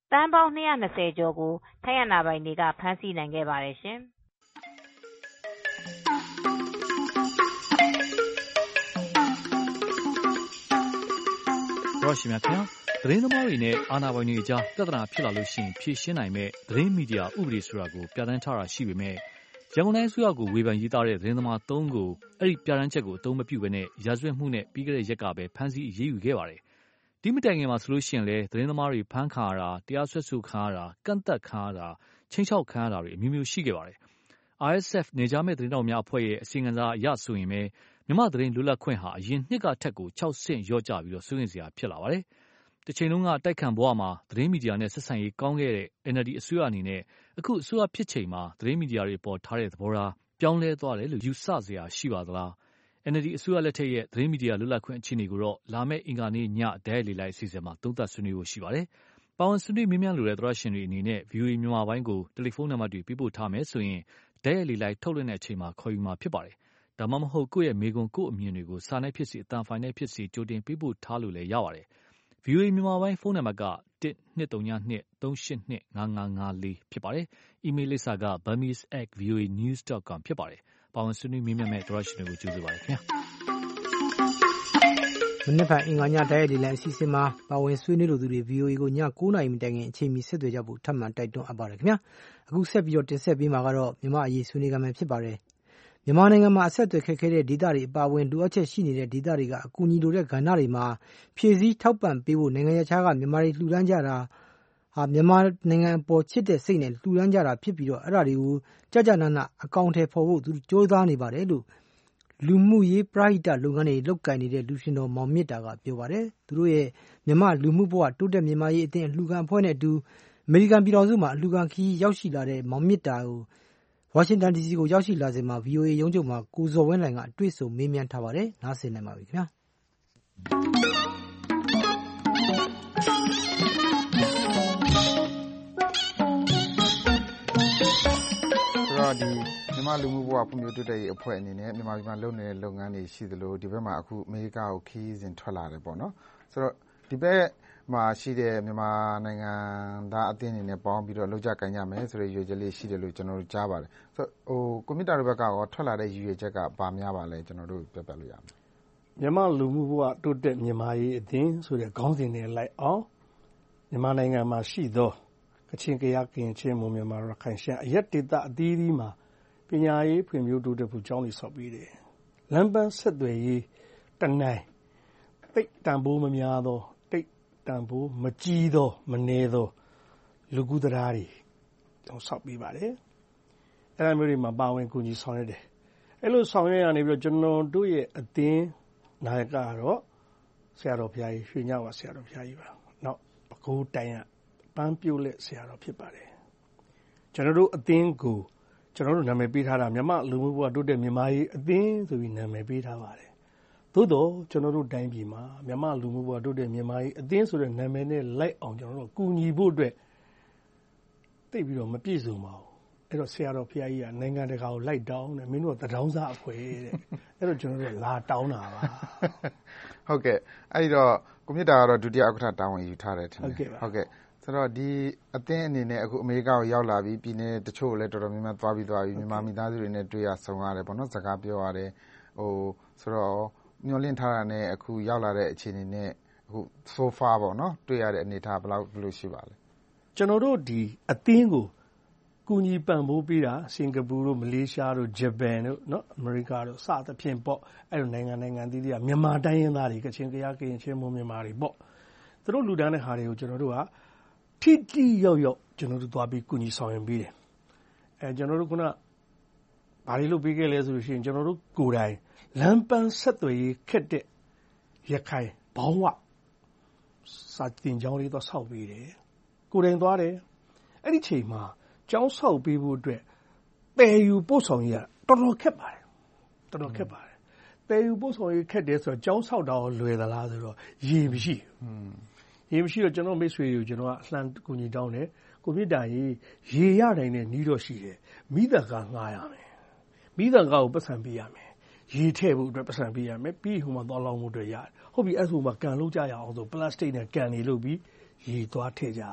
သန်းပေါင်း၂၂၀ကျော်ကိုထိုင်းအာဏာပိုင်တွေကဖမ်းဆီးနိုင်ခဲ့ပါတယ်ရှင်။ရရှိမြခင်သတင်းသမားတွေနဲ့အာဏာပိုင်တွေကြားပြဿနာဖြစ်လာလို့ရှိရင်ဖြေရှင်းနိုင်မဲ့သတင်းမီဒီယာဥပဒေဆိုတာကိုပြဋ္ဌာန်းထားတာရှိပေမဲ့ရန်ကုန်တိုင်းအစိုးရကိုဝေဖန်ရေးသားတဲ့သတင်းသမားသုံးကိုအဲ့ဒီပြဋ္ဌာန်းချက်ကိုအသုံးမပြုဘဲနဲ့ရာဇဝတ်မှုနဲ့ပြီးခဲ့တဲ့ရက်ကပဲဖမ်းဆီးအရေးယူခဲ့ပါတယ်။ဒီမတိုင်ခင်မှာဆိုလို့ရှိရင်လည်းသတင်းသမားတွေဖမ်းခံရတာတရားစွဲဆိုခံရတာကန့်သက်ခံရတာချင်းချောက်ခံရတာတွေအမျိုးမျိုးရှိခဲ့ပါတယ်။ R S F နေကြမဲ့သတင်းတော်များအဖွဲ့ရဲ့အစီအငံစာအရဆိုရင်ပဲမြန်မာသတင်းလွတ်လပ်ခွင့်ဟာအရင်နှစ်ကထက်ကို၆ဆင့်ရော့ကျပြီးတော့စိုးရိမ်စရာဖြစ်လာပါတယ်။တစ်ချိန်လုံးကတိုက်ခံဘဝမှာသတင်းမီဒီယာနဲ့ဆက်ဆံရေးကောင်းခဲ့တဲ့ N L D အစိုးရအနေနဲ့အခုအစိုးရဖြစ်ချိန်မှာသတင်းမီဒီယာတွေပေါ်ထားတဲ့သဘောထားပြောင်းလဲသွားတယ်လို့ယူဆစရာရှိပါသလား။ N L D အစိုးရလက်ထက်ရဲ့သတင်းမီဒီယာလွတ်လပ်ခွင့်အခြေအနေကိုတော့လာမယ့်အင်္ဂါနေ့ညဒဲလေလိုက်အစီအစဉ်မှာသုံးသပ်ဆွေးနွေးဖို့ရှိပါတယ်။ပါဝင်ဆွေးနွေးမေးမြန်းလိုတဲ့သရရှင်တွေအနေနဲ့ ဗွီအိုအေ မြန်မာပိုင်းကိုတယ်လီဖုန်းနံပါတ်တွေပေးပို့ထားမယ်ဆိုရင်ဒဲလေလိုက်ထုတ်လွှင့်တဲ့အချိန်မှာခေါ်ယူမှာဖြစ်ပါတယ်။ဒါမှမဟုတ်ကိုယ့်ရဲ့မေကွန်ကိုယ့်အမြင်တွေကိုစာနဲ့ဖြစ်စီအတန်ဖိုင်နဲ့ဖြစ်စီကြိုတင်ပေးပို့ထားလို့လည်းရပါတယ်။ ဗွီအိုအေမြန်မာပိုင်းဖုန်းနံပါတ်ကတစ်နှစ်သုံးညနှစ်သုံးရှစ်နှစ်ငါးငါးငါးလေးဖြစ်ပါတယ်။ အီးမေးလ်လိပ်စာက burmese at voa news dot com ဖြစ်ပါတယ်။ပါဝင်ဆွေးနွေးမေးမြန်းမဲ့သရရှင်တွေကိုကြိုဆိုပါတယ်ခင်ဗျာ။မနေ့ကအင်္ဂါညဒဲလေလိုက်အစီအစဉ်မှာပါဝင်ဆွေးနွေးလိုသူတွေ ဗွီအိုအေကိုည၉နာရီမတိုင်ခင်အချိန်မီဆက်သွယ်ကြဖို့ထပ်မံတိုက်တွန်းအပ်ပါတယ်ခင်ဗျာ။အခုဆက်ပြီးတော့တင်ဆက်ပေးမှာကတော့မြန်မာအရေးဆွေးနွေးကြမယ်ဖြစ်ပါတယ်။မြန်မာနိုင်ငံမှာအဆက်အသွယ်ခက်ခဲတဲ့ဒေသတွေအပါအဝင်လိုအပ်ချက်ရှိနေတဲ့ဒေသတွေကအကူအညီလိုတဲ့ကဏ္ဍတွေမှာဖြည့်ဆည်းထောက်ပံ့ပေးဖို့နိုင်ငံခြားကမြန်မာတွေလှူဒန်းကြတာဟာမြန်မာနိုင်ငံအပေါ်ချစ်တဲ့စိတ်နဲ့လှူဒန်းကြတာဖြစ်ပြီးတော့အဲ့ဒါတွေကိုကြာကြာနာနာအကောင့်ထဲပေါ်ဖို့သူကြိုးစားနေပါတယ်လို့လူမှုရေးပရိဟိတလုပ်ငန်းတွေလုပ်ကိုင်နေတဲ့လူရှင်တော်မောင်မြင့်တာကပြောပါတယ်။သူတို့ရဲ့မြန်မာလူမှုဘဝတိုးတက်မြန်မာရေးအသင်းအလှူခံအဖွဲ့နဲ့အတူအမေရိကန်ပြည်ထောင်စုမှာအလှူခံခီးရောက်ရှိလာတဲ့မောင်မြင့်တာကိုဝါရှင်တန်ဒီစီကိုရောက်ရှိလာစဉ်မှာ ဗွီအိုအေ ရုံးချုပ်မှာကိုဇော်ဝင်းလှိုင်ကအတွေ့အဆုံမေးမြန်းထားပါတယ်။နားဆင်နိုင်ပါပြီခင်ဗျာ။ဒီမြန်မာလူမှုဘဝဖွံ့ဖြိုးတိုးတက်ရေးအဖွဲ့အနေနဲ့မြန်မာပြည်မှာလုပ်နေတဲ့လုပ်ငန်းတွေရှိသလိုဒီဘက်မှာအခုအမေရိကကိုခီးစဉ်ထွက်လာတယ်ပေါ့နော်ဆိုတော့ဒီဘက်မှာရှိတဲ့မြန်မာနိုင်ငံသားအသင်းတွေနဲ့ပေါင်းပြီးတော့လောက်ကြကန်ကြမယ်ဆိုတဲ့ရည်ရွယ်ချက်လေးရှိတယ်လို့ကျွန်တော်တို့ကြားပါတယ်ဆိုတော့ဟိုကွန်ပျူတာတွေဘက်ကရောထွက်လာတဲ့ရည်ရွယ်ချက်ကဘာများပါလဲကျွန်တော်တို့ပြပြလို့ရမယ်မြန်မာလူမှုဘဝတိုးတက်မြန်မာရေးအသင်းဆိုတဲ့ခေါင်းစဉ်နဲ့လိုက်အောင်မြန်မာနိုင်ငံမှာရှိသောကချင်ကယားကရင်ချင်းမွန်မြန်မာရခိုင်ရှမ်းအရက်ဒေသအသီးသီးမှာပညာရေးဖွံ့ဖြိုးတိုးတက်ဖို့ကျောင်းတွေဆောက်ပေးတယ်။လမ်းပန်းဆက်သွယ်ရေးတနိုင်တိတ်တန်ဖိုးမများသောတိတ်တန်ဖိုးမကြီးသောမနည်းသောလူကူတရားတွေကျွန်တော်ဆောက်ပေးပါတယ်။အဲ့ဒါမျိုးတွေမှာပါဝင်ကူညီဆောင်ရွက်တယ်။အဲ့လိုဆောင်ရွက်ရနေပြီးတော့ကျွန်တော်တို့ရဲ့အသင်းနာယကကတော့ဆရာတော်ဘုရားကြီးရွှေညဝါဆရာတော်ဘုရားကြီးပါ။နောက်ပဲခူးတိုင်းကပန်းပြုတ်လက်ဆရာတော်ဖြစ်ပါတယ်ကျွန်တော်တို့အသင်းကိုကျွန်တော်တို့နာမည်ပေးထားတာမြန်မာလူမှုဘဝတိုးတက်မြန်မာရေးအသင်းဆိုပြီးနာမည်ပေးထားပါတယ်သို့တော့ကျွန်တော်တို့တိုင်းပြည်မှာမြန်မာလူမှုဘဝတိုးတက်မြန်မာရေးအသင်းဆိုတဲ့နာမည်နဲ့လိုက်အောင်ကျွန်တော်တို့ကူညီဖို့အတွက်သိပြီးတော့မပြည့်စုံပါဘူးအဲ့တော့ဆရာတော်ဘုရားကြီးကနိုင်ငံတကာကိုလိုက်တောင်းတယ်မင်းတို့ကတထောင်းစားအဖွဲတဲ့အဲ့တော့ကျွန်တော်တို့လာတောင်းတာပါဟုတ်ကဲ့အဲ့ဒီတော့ကွန်ပျူတာကတော့ဒုတိယဥက္ကဋ္ဌတာဝန်ယူထားတယ်ထင်တယ်ဟုတ်ကဲ့ဆိုတော့ဒီအသင်းအနေနဲ့အခုအမေရိကကိုရောက်လာပြီးပြည်နယ်တချို့လည်းတော်တော်များများသွားပြီးသွားပြီးမြန်မာမိသားစုတွေနဲ့တွေ့ရဆုံရတယ်ပေါ့နော်စကားပြောရတယ်ဟိုဆိုတော့မျှော်လင့်ထားတာနဲ့အခုရောက်လာတဲ့အခြေအနေနဲ့အခု so far ပေါ့နော်တွေ့ရတဲ့အနေအထားဘယ်လောက်ဘယ်လိုရှိပါလဲကျွန်တော်တို့ဒီအသင်းကိုကူညီပံ့ပိုးပေးတာစင်ကာပူတို့မလေးရှားတို့ဂျပန်တို့နော်အမေရိကတို့စသဖြင့်ပေါ့အဲ့လိုနိုင်ငံနိုင်ငံသီးသီးကမြန်မာတိုင်းရင်းသားတွေကချင်ကယားကရင်ချင်းမွန်မြန်မာတွေပေါ့သူတို့လူတန်းတဲ့ဟာတွေကိုကျွန်တော်တို့ကထိတိရောက်ရောက်ကျွန်တော်တို့သွားပြီးကူညီဆောင်ရွက်ပေးတယ်အဲကျွန်တော်တို့ကဘာတွေလုပ်ပေးခဲ့လဲဆိုလို့ရှိရင်ကျွန်တော်တို့ကိုယ်တိုင်လမ်းပန်းဆက်သွယ်ရေးခက်တဲ့ရခိုင်ဘောင်းဝစာတင်ကျောင်းလေးတော့ဆောက်ပေးတယ်ကိုယ်တိုင်သွားတယ်အဲ့ဒီချိန်မှာကျောင်းဆောက်ပေးဖို့အတွက်ပယ်ယူပို့ဆောင်ရေးတော်တော်ခက်ပါတယ်တော်တော်ခက်ပါတယ်ပယ်ယူပို့ဆောင်ရေးခက်တယ်ဆိုတော့ကျောင်းဆောက်တာကိုလွယ်သလားဆိုတော့ရေမရှိဘူးရေမရှိတော့ကျွန်တော်မိတ်ဆွေတွေကိုကျွန်တော်ကအလှမ်းကူညီတောင်းတယ်ကွန်ပျူတာရေးရေရနိုင်တဲ့နီးတော့ရှိတယ်မိသားကငှားရမယ်မိသားကကိုပတ်စံပေးရမယ်ရေထည့်ဖို့အတွက်ပတ်စံပေးရမယ်ပြီးဟိုမှာသွားလောင်းဖို့အတွက်ရတယ်ဟုတ်ပြီအဲ့ဆိုမှကန်လုံးကြရအောင်ဆိုပလတ်စတစ်နဲ့ကန်နေလို့ပြီးရေသွားထည့်ကြရတယ်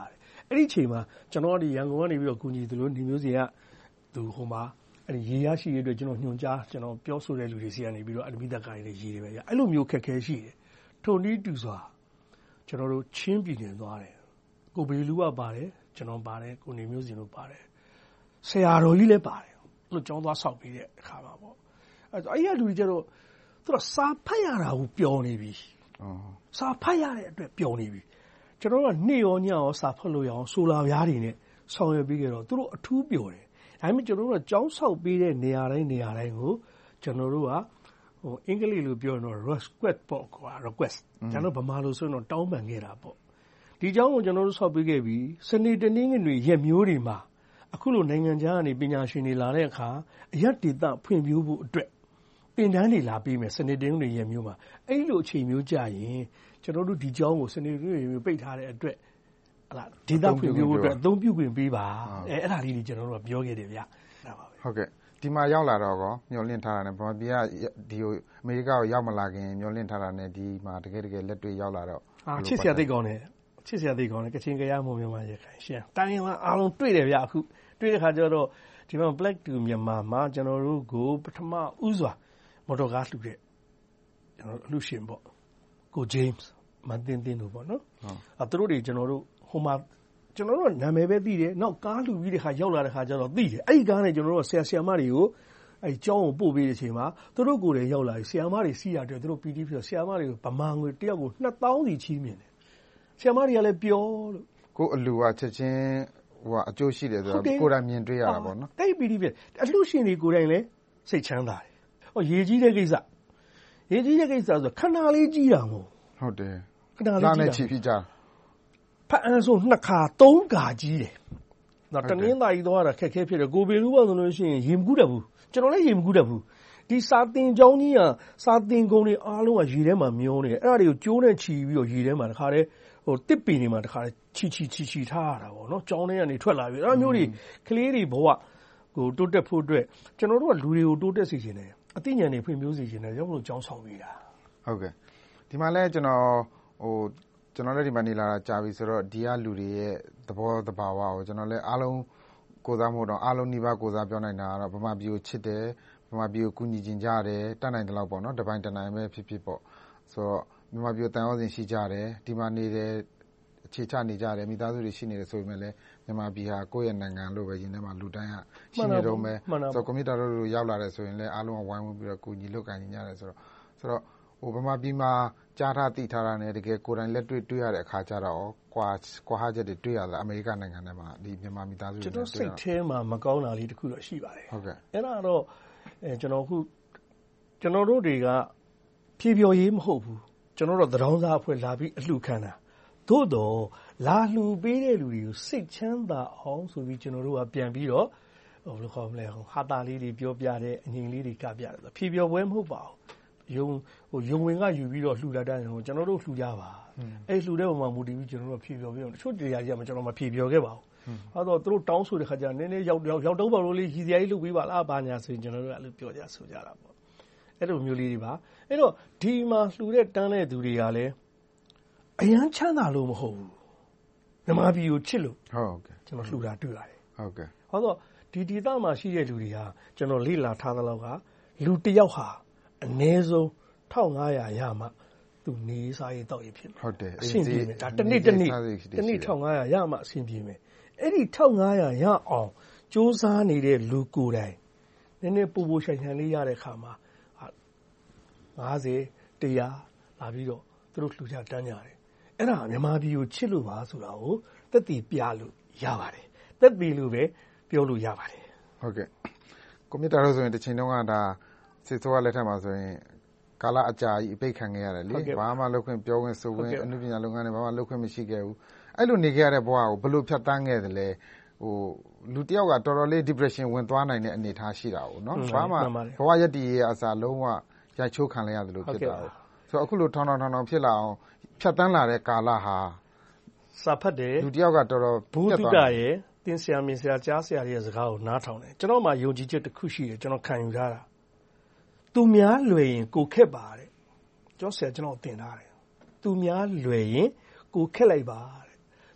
အဲ့ဒီချိန်မှာကျွန်တော်ဒီရန်ကုန်ကနေပြီးတော့ကူညီသလိုနေမျိုးစီကသူဟိုမှာအဲ့ဒီရေရရှိရတဲ့အတွက်ကျွန်တော်ညွှန်ကြားကျွန်တော်ပြောဆိုတဲ့လူတွေစီကနေပြီးတော့အမိသက်ကားတွေရေးတယ်ပဲအဲ့လိုမျိုးခက်ခဲရှိတယ်ထုံနည်းတူစွာကျွန်တော်တို့ချင်းပြည်နယ်သွားတယ်ကိုဘေလူကပါတယ်ကျွန်တော်ပါတယ်ကိုနေမျိုးစီတို့ပါတယ်ဆရာတော်ကြီးလည်းပါတယ်အဲ့လိုကျောင်းသွားဆောက်ပြီးတဲ့အခါမှာပေါ့အဲ့အဲ့ရလူတွေကျတော့သူကစာဖတ်ရတာကိုပျော်နေပြီစာဖတ်ရတဲ့အတွက်ပျော်နေပြီကျွန်တော်ကနေ့ရောညရောစာဖတ်လို့ရအောင်ဆိုလာပြားတွေနဲ့ဆောင်ရွက်ပြီးကြတော့သူတို့အထူးပျော်တယ်ဒါပေမဲ့ကျွန်တော်တို့ကကျောင်းဆောက်ပြီးတဲ့နေရာတိုင်းနေရာတိုင်းကိုကျွန်တော်တို့ကဟိုအင်္ဂလိပ်လိုပြောရင်တော့ request ပေါ့ကွာ request ကျွန်တော်ဗမာလိုဆိုရင်တော့တောင်းပန်ခဲ့တာပေါ့ဒီကျောင်းကိုကျွန်တော်တို့ဆောက်ပြီးခဲ့ပြီးစနေတနင်္ဂနွေရက်မျိုးတွေမှာအခုလိုနိုင်ငံခြားကနေပညာရှင်တွေလာတဲ့အခါအရက်ဒေသဖွံ့ဖြိုးဖို့အတွက်သင်တန်းတွေလာပေးမယ်စနေတနင်္ဂနွေရက်မျိုးမှာအဲ့လိုအချိန်မျိုးကြာရင်ကျွန်တော်တို့ဒီကျောင်းကိုစနေတနင်္ဂနွေရက်မျိုးပိတ်ထားတဲ့အတွက်ဟလာဒေသဖွံ့ဖြိုးဖို့အတွက်အသုံးပြုခွင့်ပေးပါအဲအဲ့ဒါလေးတွေကျွန်တော်တို့ကပြောခဲ့တယ်ဗျအဲ့ဒါပါပဲဟုတ်ကဲ့ဒီမှာရောက်လာတော့ကောမျောလင့်ထားတာနဲ့ဗမာပြည်ကဒီကိုအမေရိကကိုရောက်မလာခင်မျောလင့်ထားတာနဲ့ဒီမှာတကယ်တကယ်လက်တွေ့ရောက်လာတော့အာချစ်စရာသိကောင်းတယ်ချစ်စရာသိကောင်းတယ်ကချင်ကရမှုမြန်မာရခိုင်ရှမ်းတိုင်းရင်းသားအားလုံးတွေ့တယ်ဗျအခုတွေ့တဲ့ခါကျတော့ဒီမှာ Black to မြန်မာမှာကျွန်တော်တို့ကိုပထမဦးစွာမော်တော်ကားလှူတဲ့ကျွန်တော်အလှရှင်ပေါ့ကို James မန်တင်တင်တို့ပေါ့နော်အဲသူတို့တွေကျွန်တော်တို့ဟိုမှာကျွန်တော်တို့နာမည်ပဲသိတယ်နောက်ကားလှူပြီးတဲ့ခါရောက်လာတဲ့ခါကျတော့သိတယ်အဲ့ဒီကားနဲ့ကျွန်တော်တို့ဆရာဆရာမတွေကိုအဲ့ကျောင်းကိုပို့ပေးတဲ့အချိန်မှာသူတို့ကိုယ်တွေရောက်လာပြီးဆရာမတွေစီးရတယ်သူတို့ ပီ တီ ဖြစ်ဆရာမတွေကိုဗမာငွေတယောက်ကိုနှစ်သောင်းစီချီးမြှင့်တယ်ဆရာမတွေကလည်းပြောလို့ကိုအလူကချက်ချင်းဟိုအကျိုးရှိတယ်ဆိုတော့ကိုယ်တိုင်မြင်တွေ့ရတာပေါ့နော်တိတ် ပီ တီ ဖြစ်အလှရှင်တွေကိုယ်တိုင်လည်းစိတ်ချမ်းသာတယ်ဟောရေကြီးတဲ့ကိစ္စရေကြီးတဲ့ကိစ္စဆိုခဏလေးကြီးတာမဟုတ်ဟုတ်တယ်ခဏလေးကြီးတာချီဖြစ်ကြဖတ်အန်းဆိုနှစ်ခါသုံးခါကြီးတယ်တော့တနင်္သာရီသွားတာခက်ခဲဖြစ်တယ်ကိုဘေလူပါဆိုလို့ရှိရင်ရေမကူးတတ်ဘူးကျွန်တော်လည်းရေမကူးတတ်ဘူးဒီစာတင်ကျောင်းကြီးကစာတင်ကုန်းတွေအားလုံးကရေထဲမှာမျောနေတယ်အဲ့ဒါတွေကိုကျိုးနဲ့ချီပြီးတော့ရေထဲမှာတခါတည်းဟိုတစ်ပင်တွေမှာတခါတည်းချီချီချီချီထားရတာပေါ့နော်ကျောင်းထဲကနေထွက်လာပြီးအဲ့လိုမျိုးတွေကလေးတွေဘဝကိုတိုးတက်ဖို့အတွက်ကျွန်တော်တို့ကလူတွေကိုတိုးတက်စေချင်တယ်အသိဉာဏ်တွေဖွံ့ဖြိုးစေချင်တယ်ရောက်လို့ကျောင်းဆောင်ပေးတာဟုတ်ကဲ့ဒီမှာလဲကျွန်တော်ဟိုကျွန်တော်လည်းဒီမှာနေလာတာကြာပြီဆိုတော့ဒီကလူတွေရဲ့သဘောသဘာဝကိုကျွန်တော်လည်းအားလုံးကိုစားမဟုတ်တော့အားလုံးနှိပါကိုစားပြောနိုင်တာကတော့ဗမာပြည်ကိုချစ်တယ်ဗမာပြည်ကိုကူညီခြင်းကြတယ်တတ်နိုင်တယ်လို့ပေါ့နော်တပိုင်းတနိုင်ပဲဖြစ်ဖြစ်ပေါ့ဆိုတော့ဗမာပြည်ကိုတန်ရောစင်ရှိကြတယ်ဒီမှာနေတယ်အခြေချနေကြတယ်မိသားစုတွေရှိနေတယ်ဆိုပေမဲ့လည်းမြန်မာပြည်ဟာကိုယ့်ရဲ့နိုင်ငံလို့ပဲရင်းထဲမှာလူတိုင်းကရှိနေတော့မယ်ဆိုတော့ကွန်ပျူတာတို့ရောက်လာတယ်ဆိုရင်လည်းအားလုံးကဝိုင်းဝန်းပြီးတော့ကူညီလုပ်ကိုင်နေကြတယ်ဆိုတော့ဆိုတော့ဟိုဗမာပြည်မှာကြားထားသိထားတာနဲ့တကယ်ကိုယ်တိုင်လက်တွေ့တွေ့ရတဲ့အခါကျတော့ကွာကွာဟာချက်တွေတွေ့ရတာအမေရိကန်နိုင်ငံထဲမှာဒီမြန်မာမိသားစုတွေကျွန်တော်စိတ်ထဲမှာမကောင်းတာလေးတစ်ခုတော့ရှိပါတယ်ဟုတ်ကဲ့အဲ့ဒါတော့အဲကျွန်တော်ခုကျွန်တော်တို့တွေကဖြည်းဖြော်ရေးမဟုတ်ဘူးကျွန်တော်တို့သံတောင်းစားအဖွဲ့လာပြီးအလှူခံတာသို့တော့လာလှူပေးတဲ့လူတွေကိုစိတ်ချမ်းသာအောင်ဆိုပြီးကျွန်တော်တို့ကပြန်ပြီးတော့ဟိုဘယ်လိုခေါ်မလဲဟာတာလေးတွေပြောပြတဲ့အငြိမ်လေးတွေကပြတယ်ဖြည်းဖြော်ပွဲမဟုတ်ပါဘူးယုံဟိုယုံဝင်ကယူပြီးတော့လှူလာတဲ့ဟိုကျွန်တော်တို့လှူကြပါအဲ့လှူတဲ့ပုံမှာမူတည်ပြီးကျွန်တော်တို့ဖြည့်ပြောပြီးတော့တချို့တရားကြီးကကျွန်တော်မဖြည့်ပြောခဲ့ပါဘူးအဲ့တော့သူတို့တောင်းဆိုတဲ့ခါကျနည်းနည်းရောက်ရောက်တော့ပါလို့လေးရည်စရာကြီးလုပ်ပေးပါလားဘာညာဆိုရင်ကျွန်တော်တို့အဲ့လိုပြောကြဆိုကြတာပေါ့အဲ့လိုမျိုးလေးတွေပါအဲ့တော့ဒီမှာလှူတဲ့တန်းတဲ့သူတွေကလည်းအရန်ချမ်းသာလို့မဟုတ်ဘူးမြန်မာပြည်ကိုချစ်လို့ဟုတ်ကဲ့ကျွန်တော်လှူတာတွေ့ရတယ်ဟုတ်ကဲ့ဟောတော့ဒီဒေသမှာရှိတဲ့လူတွေဟာကျွန်တော်လေ့လာထားသလောက်ကလူတစ်ယောက်ဟာအနည်းဆုံးတစ်ထောင်ငါးရာရမှသူနေစားရေးတောက်ရေးဖြစ်မယ်ဟုတ်တယ်အဆင်ပြေမယ်ဒါတစ်နေ့တစ်နေ့တစ်နေ့တစ်ထောင်ငါးရာရမှအဆင်ပြေမယ်အဲ့ဒီတစ်ထောင်ငါးရာရအောင်စူးစမ်းနေတဲ့လူကိုယ်တိုင်နည်းနည်းပူပူဆိုင်ဆိုင်လေးရတဲ့ခါမှာငါးဆယ် တစ်ရာလာပြီးတော့သူတို့လှူကြတန်းကြတယ်အဲ့ဒါမြန်မာပြည်ကိုချစ်လို့ပါဆိုတာကိုသက်တည်ပြလို့ရပါတယ်သက်တည်လို့ပဲပြောလို့ရပါတယ်ဟုတ်ကဲ့ကွန်ပျူတာလို့ဆိုရင်တစ်ချိန်တုန်းကဒါစစ်စောလက်ထက်မှာဆိုရင်ကာလအကြာကြီးအပိတ်ခံခဲ့ရတယ်လေဘာမှလုပ်ခွင့်ပြောခွင့်ဆိုခွင့်အမှုပညာလုပ်ငန်းတွေဘာမှလုပ်ခွင့်မရှိခဲ့ဘူးအဲ့လိုနေခဲ့ရတဲ့ဘဝကိုဘယ်လိုဖြတ်သန်းခဲ့သလဲဟိုလူတယောက်ကတော်တော်လေး depression ဝင်သွားနိုင်တဲ့အနေအထားရှိတာကိုနော်ဘာမှဘဝရည်တည်ရဲ့အစာလုံးဝရိုက်ချိုးခံလိုက်ရတယ်လို့ဖြစ်တာဆိုတော့အခုလိုထောင်ထောင်ထောင်ထောင်ဖြစ်လာအောင်ဖြတ်သန်းလာတဲ့ကာလဟာစာဖတ်တယ်လူတယောက်ကတော်တော်ဘူးတုကရဲ့တင်ဆရာမင်းဆရာကြားဆရာရဲ့စကားကိုနားထောင်တယ်ကျွန်တော်မှယုံကြည်ချက်တစ်ခုရှိတယ်ကျွန်တော်ခံယူထားတာသူများလွယ်ရင်ကိုခက်ပါတဲ့ကျောင်းဆရာကျွန်တော်တင်ထားတယ်သူများလွယ်ရင်ကိုခက်လိုက်ပါတဲ့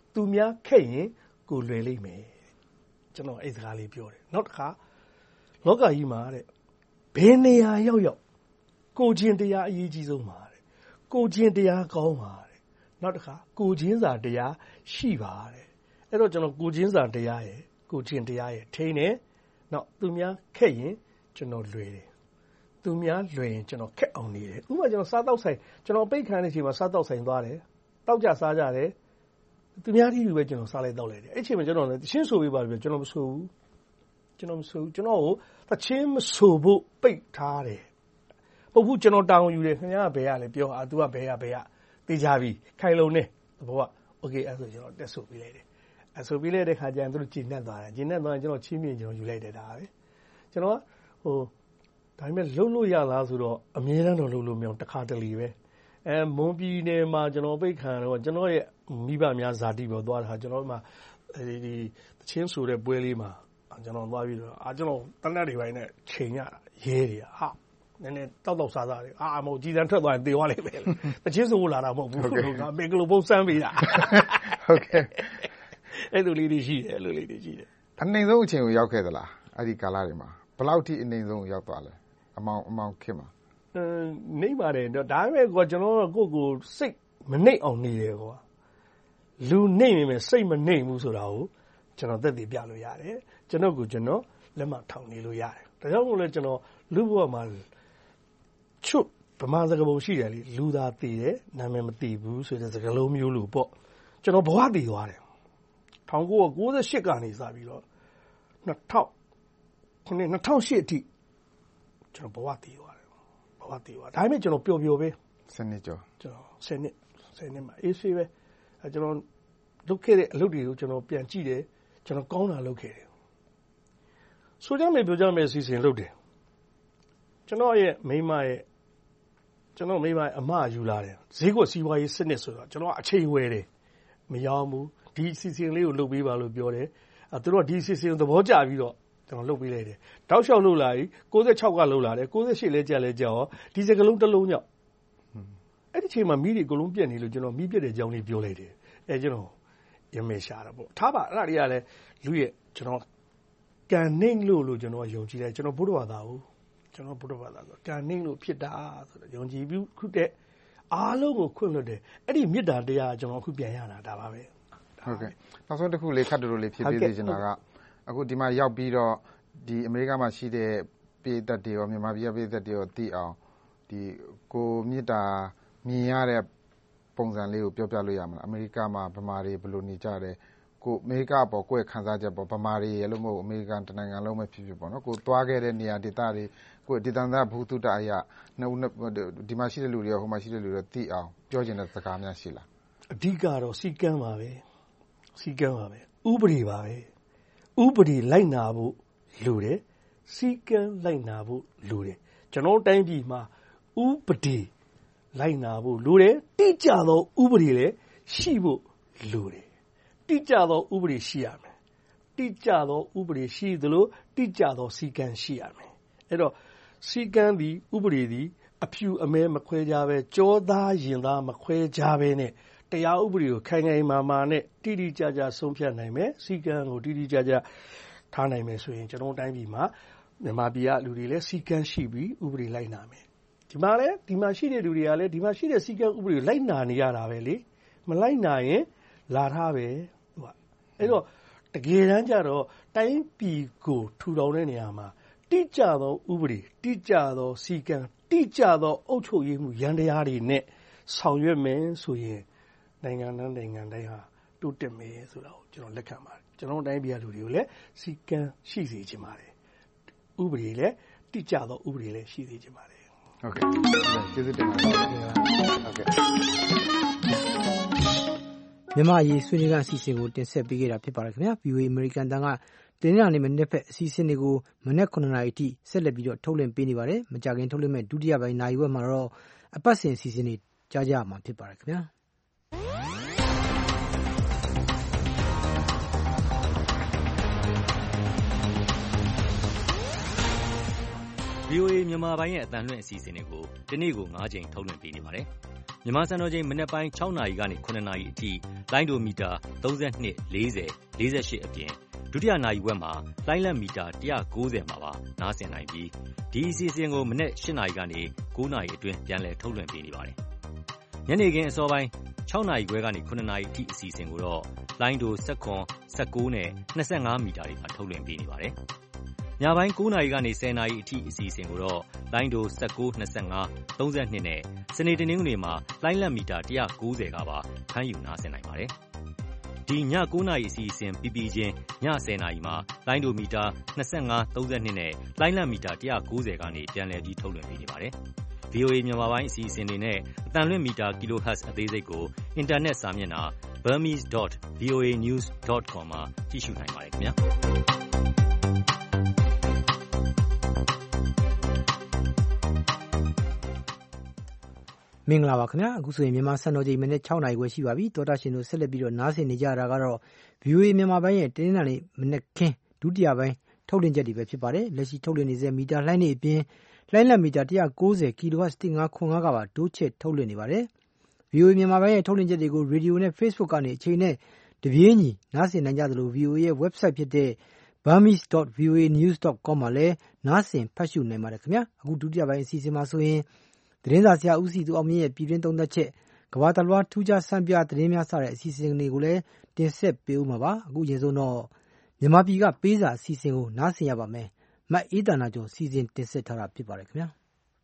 သူများခက်ရင်ကိုလွယ်လိမ့်မယ်ကျွန်တော်အဲ့စကားလေးပြောတယ်နောက်တစ်ခါလောကကြီးမှာတဲ့ဘယ်နေရာရောက်ရောက်ကိုချင်းတရားအရေးကြီးဆုံးပါတဲ့ကိုချင်းတရားကောင်းပါတဲ့နောက်တစ်ခါကိုချင်းစာတရားရှိပါတဲ့အဲ့တော့ကျွန်တော်ကိုချင်းစာတရားရဲ့ကိုချင်းတရားရဲ့ထိန်းတယ်နောက်သူများခက်ရင်ကျွန်တော်လွယ်တယ်သူများလွယ်ရင်ကျွန်တော်ခက်အောင်နေတယ်ဥပမာကျွန်တော်စားတောက်ဆိုင်ကျွန်တော်ပိတ်ခံတဲ့အချိန်မှာစားတောက်ဆိုင်သွားတယ်တောက်ကြစားကြတယ်သူများကြီးပဲကျွန်တော်စားလိုက်တောက်လိုက်တယ်အဲ့အချိန်မှာကျွန်တော်လည်းတချင်းဆိုပေးပါလို့ကျွန်တော်မဆိုဘူးကျွန်တော်မဆိုဘူးကျွန်တော်ကိုတချင်းမဆိုဖို့ပိတ်ထားတယ်ပုတ်ဘူးကျွန်တော်တောင်းယူတယ်ခင်ဗျားဘယ်ရလဲပြောအာ तू ကဘယ်ရဘယ်ရသိကြပြီခိုင်လုံးနဲ့ဘောကโอเคအဲ့ဆိုကျွန်တော်တက်ဆိုပေးလိုက်တယ်အဲ့ဆိုပေးလိုက်တဲ့ခါကျရင်သူတို့ကျဉ်နှက်သွားတယ်ကျဉ်နှက်သွားရင်ကျွန်တော်ချင်းမြင်ကျွန်တော်ယူလိုက်တယ်ဒါပဲကျွန်တော်ဟိုဒါပေမဲ့လှုပ်လို့ရလားဆိုတော့အမြဲတမ်းတော့လှုပ်လို့မရအောင်တစ်ခါတလေပဲအဲမွန်ပြည်နယ်မှာကျွန်တော်ပိတ်ခံတော့ကျွန်တော်ရဲ့မိဘများဇာတိပေါ်သွားတာကျွန်တော်မှဒီဒီတချင်းဆိုတဲ့ပွဲလေးမှာကျွန်တော်သွားပြီးတော့အာကျွန်တော်တနက်တွေပိုင်းနဲ့ချိန်ရရဲတွေဟာနည်းနည်းတောက်တောက်စားစားတွေအာမဟုတ်ကြည်စံထွက်သွားရင်သေသွားလိမ့်မယ်တချင်းဆိုလာတာမဟုတ်ဘူးငါမေကလိုပုံစံပေးတာဟုတ်ကဲ့အဲ့လိုလေးတွေရှိတယ်အဲ့လိုလေးတွေရှိတယ်အနှိမ်ဆုံးအချိန်ကိုရောက်ခဲ့သလားအဲ့ဒီကာလတွေမှာဘယ်လောက်ထိအနှိမ်ဆုံးရောက်သွားလဲအမောင်အမောင်ခင်မှာအင်းနေပါတယ်ဒါပေမဲ့ကိုကျွန်တော်ကိုကိုစိတ်မနှိမ့်အောင်နေတယ်ကွာလူနှိမ့်နေမယ်စိတ်မနှိမ့်ဘူးဆိုတာကိုကျွန်တော်သက်သေပြလို့ရတယ်ကျွန်တော်ကိုကျွန်တော်လက်မထောင်နေလို့ရတယ်ဒါကြောင့်မို့လဲကျွန်တော်လူဘဝမှာချွတ်ဗမာစကားပုံရှိတယ်လေလူသာတည်တယ်နာမည်မတည်ဘူးဆိုတဲ့စကားလုံးမျိုးလို့ပေါ့ကျွန်တော်ဘဝတည်သွားတယ်၁၉၉၈ကနေစပြီးတော့၂၀၀၀ခုနှစ်၂၀၀၈အထိကျွန်တော်ဘဝတည်သွားတယ်ဘဝတည်သွားဒါပေမဲ့ကျွန်တော်ပျော်ပျော်ပဲစနစ်ကျော်ကျွန်တော်စနစ်စနစ်မှာအေးဆေးပဲအဲကျွန်တော်လုပ်ခဲ့တဲ့အလုပ်တွေကိုကျွန်တော်ပြန်ကြည့်တယ်ကျွန်တော်ကောင်းတာလုပ်ခဲ့တယ်ဆိုကြမယ်ပြောကြမယ်စီစဉ်လုပ်တယ်ကျွန်တော်ရဲ့မိမရဲ့ကျွန်တော်မိမရဲ့အမယူလာတယ်ဈေးကွက်စီးပွားရေးစနစ်ဆိုတော့ကျွန်တော်အချိန်ဝယ်တယ်မရောဘူးဒီစီစဉ်လေးကိုလုပ်ပေးပါလို့ပြောတယ်အဲသူတို့ဒီစီစဉ်သဘောကျပြီးတော့ကျွန်တော်လုပ်ပေးလိုက်တယ်တောက်လျှောက်လုပ်လာပြီ၉၆ကလုပ်လာတယ်၉၈လဲကြက်လဲကြောက်ဒီစကလုံးတစ်လုံးကြောက်အဲ့ဒီချိန်မှာမိတွေအကုန်လုံးပြက်နေလို့ကျွန်တော်မိပြက်တဲ့အကြောင်းလေးပြောလိုက်တယ်အဲကျွန်တော်ရမေရှာတာပေါ့ထားပါအဲ့ဒါတွေကလည်းလူရဲ့ကျွန်တော်ကန်နှိမ့်လို့လို့ကျွန်တော်ယုံကြည်တယ်ကျွန်တော်ဘုရားဘာသာကိုကျွန်တော်ဘုရားဘာသာဆိုကန်နှိမ့်လို့ဖြစ်တာဆိုတော့ယုံကြည်ပြီးခုတဲ့အားလုံးကိုခွင့်လွှတ်တယ်အဲ့ဒီမေတ္တာတရားကျွန်တော်အခုပြန်ရတာဒါပါပဲဟုတ်ကဲ့နောက်ဆုံးတစ်ခုလေးခတ်တူလေးဖြစ်ပေးသေးချင်တာကအခုဒီမှာရောက်ပြီးတော့ဒီအမေရိကမှာရှိတဲ့ပြည်သက်တွေရောမြန်မာပြည်ပြည်သက်တွေရောသိအောင်ဒီကိုမြစ်တာမြင်ရတဲ့ပုံစံလေးကိုပြောပြလို့ရမလားအမေရိကမှာဗမာတွေဘယ်လိုနေကြတယ်ကိုအမေရိကပေါ်ကိုယ့်ရဲ့ခံစားချက်ပေါ်ဗမာတွေရဲ့လို့မဟုတ်အမေရိကန်တနိုင်ငံလုံးပဲဖြစ်ဖြစ်ပေါ့နော်ကိုသွားခဲ့တဲ့နေရာဒေသတွေကိုဒေသန္တရဘူတုတအရာဒီမှာရှိတဲ့လူတွေရောဟိုမှာရှိတဲ့လူတွေသိအောင်ပြောချင်တဲ့စကားများရှိလားအဓိကတော့စီကံပါပဲစီကံပါပဲဥပဒေပါပဲဥပဒေလိုက်နာဖို့လိုတယ်စီကံလိုက်နာဖို့လိုတယ်ကျွန်တော်တိုင်းပြည်မှာဥပဒေလိုက်နာဖို့လိုတယ်တိကျသောဥပဒေလည်းရှိဖို့လိုတယ်တိကျသောဥပဒေရှိရမယ်တိကျသောဥပဒေရှိသလိုတိကျသောစီကံရှိရမယ်အဲ့တော့စီကံသည်ဥပဒေသည်အဖြူအမဲမခွဲကြပဲကြောသားရင်သားမခွဲကြပဲနဲ့တရားဥပဒေကိုခိုင်ခိုင်မာမာနဲ့တိတိကျကျဆုံးဖြတ်နိုင်မယ်စီကံကိုတိတိကျကျထားနိုင်မယ်ဆိုရင်ကျွန်တော်တိုင်းပြည်မှာမြန်မာပြည်ကလူတွေလည်းစီကံရှိပြီးဥပဒေလိုက်နာမယ်ဒီမှာလည်းဒီမှာရှိတဲ့လူတွေကလည်းဒီမှာရှိတဲ့စီကံဥပဒေကိုလိုက်နာနေရတာပဲလေမလိုက်နာရင်လာထားပဲသူကအဲ့တော့တကယ်တမ်းကျတော့တိုင်းပြည်ကိုထူထောင်တဲ့နေရာမှာတိကျသောဥပဒေတိကျသောစီကံတိကျသောအုပ်ချုပ်ရေးမှုရန်တရားတွေနဲ့ဆောင်ရွက်မယ်ဆိုရင်နိုင်ငံတိုင်းနိုင်ငံတိုင်းဟာတိုးတက်မယ်ဆိုတာကိုကျွန်တော်လက်ခံပါတယ်ကျွန်တော်တိုင်းပြည်လူတွေကိုလည်းစီကံရှိစေချင်ပါတယ်ဥပဒေလည်းတိကျသောဥပဒေလည်းရှိစေချင်ပါတယ်ဟုတ်ကဲ့ကျေးဇူးတင်ပါတယ်ဟုတ်ကဲ့မြန်မာရေးဆွေးနွေးခန်းအစီအစဉ်ကိုတင်ဆက်ပေးခဲ့တာဖြစ်ပါတယ်ခင်ဗျာ ဗွီအိုအေ American တန်ကတင်းရနေမနေ့ဖက်အစီအစဉ်တွေကိုမနေ့ခုနှစ်နာရီအထိဆက်လက်ပြီးတော့ထုတ်လွှင့်ပေးနေပါတယ်မကြခင်ထုတ်လွှင့်မဲ့ဒုတိယပိုင်းနိုင်ဝက်မှာတော့အပတ်စဉ်အစီအစဉ်တွေကြားကြမှာဖြစ်ပါတယ်ခင်ဗျာဗွီအိုအေ မြန်မာပိုင်းရဲ့အသံလွှင့်အစီအစဉ်တွေကိုဒီနေ့ကို၅ကြိမ်ထုတ်လွှင့်ပေးနေပါတယ်မြန်မာစံတော်ချိန်မနက်ပိုင်း၆နာရီကနေ၇နာရီအထိလိုင်းဒိုမီတာသုံး၂ ၄၀ ၄၈အပြင်ဒုတိယနာရီဝက်မှာလိုင်းလက်မီတာ၁၉၀မှာပါနားဆင်နိုင်ပြီးဒီအစီအစဉ်ကိုမနက်၈နာရီကနေ၉နာရီအတွင်းပြန်လည်ထုတ်လွှင့်ပေးနေပါတယ်။ညနေခင်းအစောပိုင်း၆နာရီခွဲကနေ၇နာရီအထိအစီအစဉ်ကိုတော့လိုင်းဒို၁၇ ၁၉နဲ့၂၅မီတာတွေမှာထုတ်လွှင့်ပေးနေပါတယ်။ညပိုင်း၉နာရီကနေ၁၀နာရီအထိအစီအစဉ်ကိုတော့လိုင်းဒို၁၉ ၂၅ ၃၂နဲ့စနေတနင်္ဂနွေမှာလိုင်းလက်မီတာ၁၉၀ကပါဖမ်းယူနားဆင်နိုင်ပါတယ်။ဒီည၉နာရီအစီအစဉ်ပြီးပြီးချင်းည၁၀နာရီမှာလိုင်းဒိုမီတာ၂၅ ၃၂နဲ့လိုင်းလက်မီတာ၁၉၀ကနေပြန်လည်ပြီးထုတ်လွှင့်ပေးနေပါတယ်။ဗွီအိုအေ မြန်မာပိုင်းအစီအစဉ်တွေနဲ့အသံလွှင့်မီတာ kilohertz အသေးစိတ်ကိုအင်တာနက်စာမျက်နှာ burmese dot v o a news dot com မှာကြည့်ရှုနိုင်ပါတယ်ခင်ဗျာ။မင်္ဂလာပါခင်ဗျာအခုဆိုရင်မြန်မာစံတော်ချိန်မိနစ်၆နာရီခွဲရှိပါပြီတောတာရှင်တို့ဆက်လက်ပြီးတော့နားဆင်နေကြတာကတော့ ဗွီအိုအေ မြန်မာပိုင်းရဲ့တင်းနှံလေးမနက်ခင်းဒုတိယပိုင်းထုတ်လွှင့်ချက်တွေပဲဖြစ်ပါတယ်လက်ရှိထုတ်လွှင့်နေစေမီတာလှိုင်းတွေအပြင်လှိုင်းလက်မီတာ၁၉၀ kHz ၁၅ခွန်၅ကပါတိုးချဲ့ထုတ်လွှင့်နေပါတယ်ဗွီအိုအေ မြန်မာပိုင်းရဲ့ထုတ်လွှင့်ချက်တွေကိုရေဒီယိုနဲ့ Facebook ကနေအချိန်နဲ့တပြေးညီနားဆင်နိုင်ကြသလို ဗွီအိုအေ ရဲ့ website ဖြစ်တဲ့ burmese dot v o a news dot com မှာလည်းနားဆင်ဖတ်ရှုနိုင်ပါတယ်ခင်ဗျာအခုဒုတိယပိုင်းအစီအစဉ်မှာဆိုရင်သတင်းစာဆရာဦးစီသူအောင်မြင့်ရဲ့ပြည်တွင်းသုံးသက်ချက်ကမ္ဘာတလွှားထူးခြားဆန်းပြသတင်းများစတဲ့အစီအစဉ်တွေကိုလည်းတင်ဆက်ပေးဦးမှာပါအခုရင်ဆုံးတော့မြန်မာပြည်ကပေးစာအစီအစဉ်ကိုနားဆင်ရပါမယ်မတ်အေးတနာကျော်စီစဉ်တင်ဆက်ထားတာဖြစ်ပါတယ်ခင်ဗျာ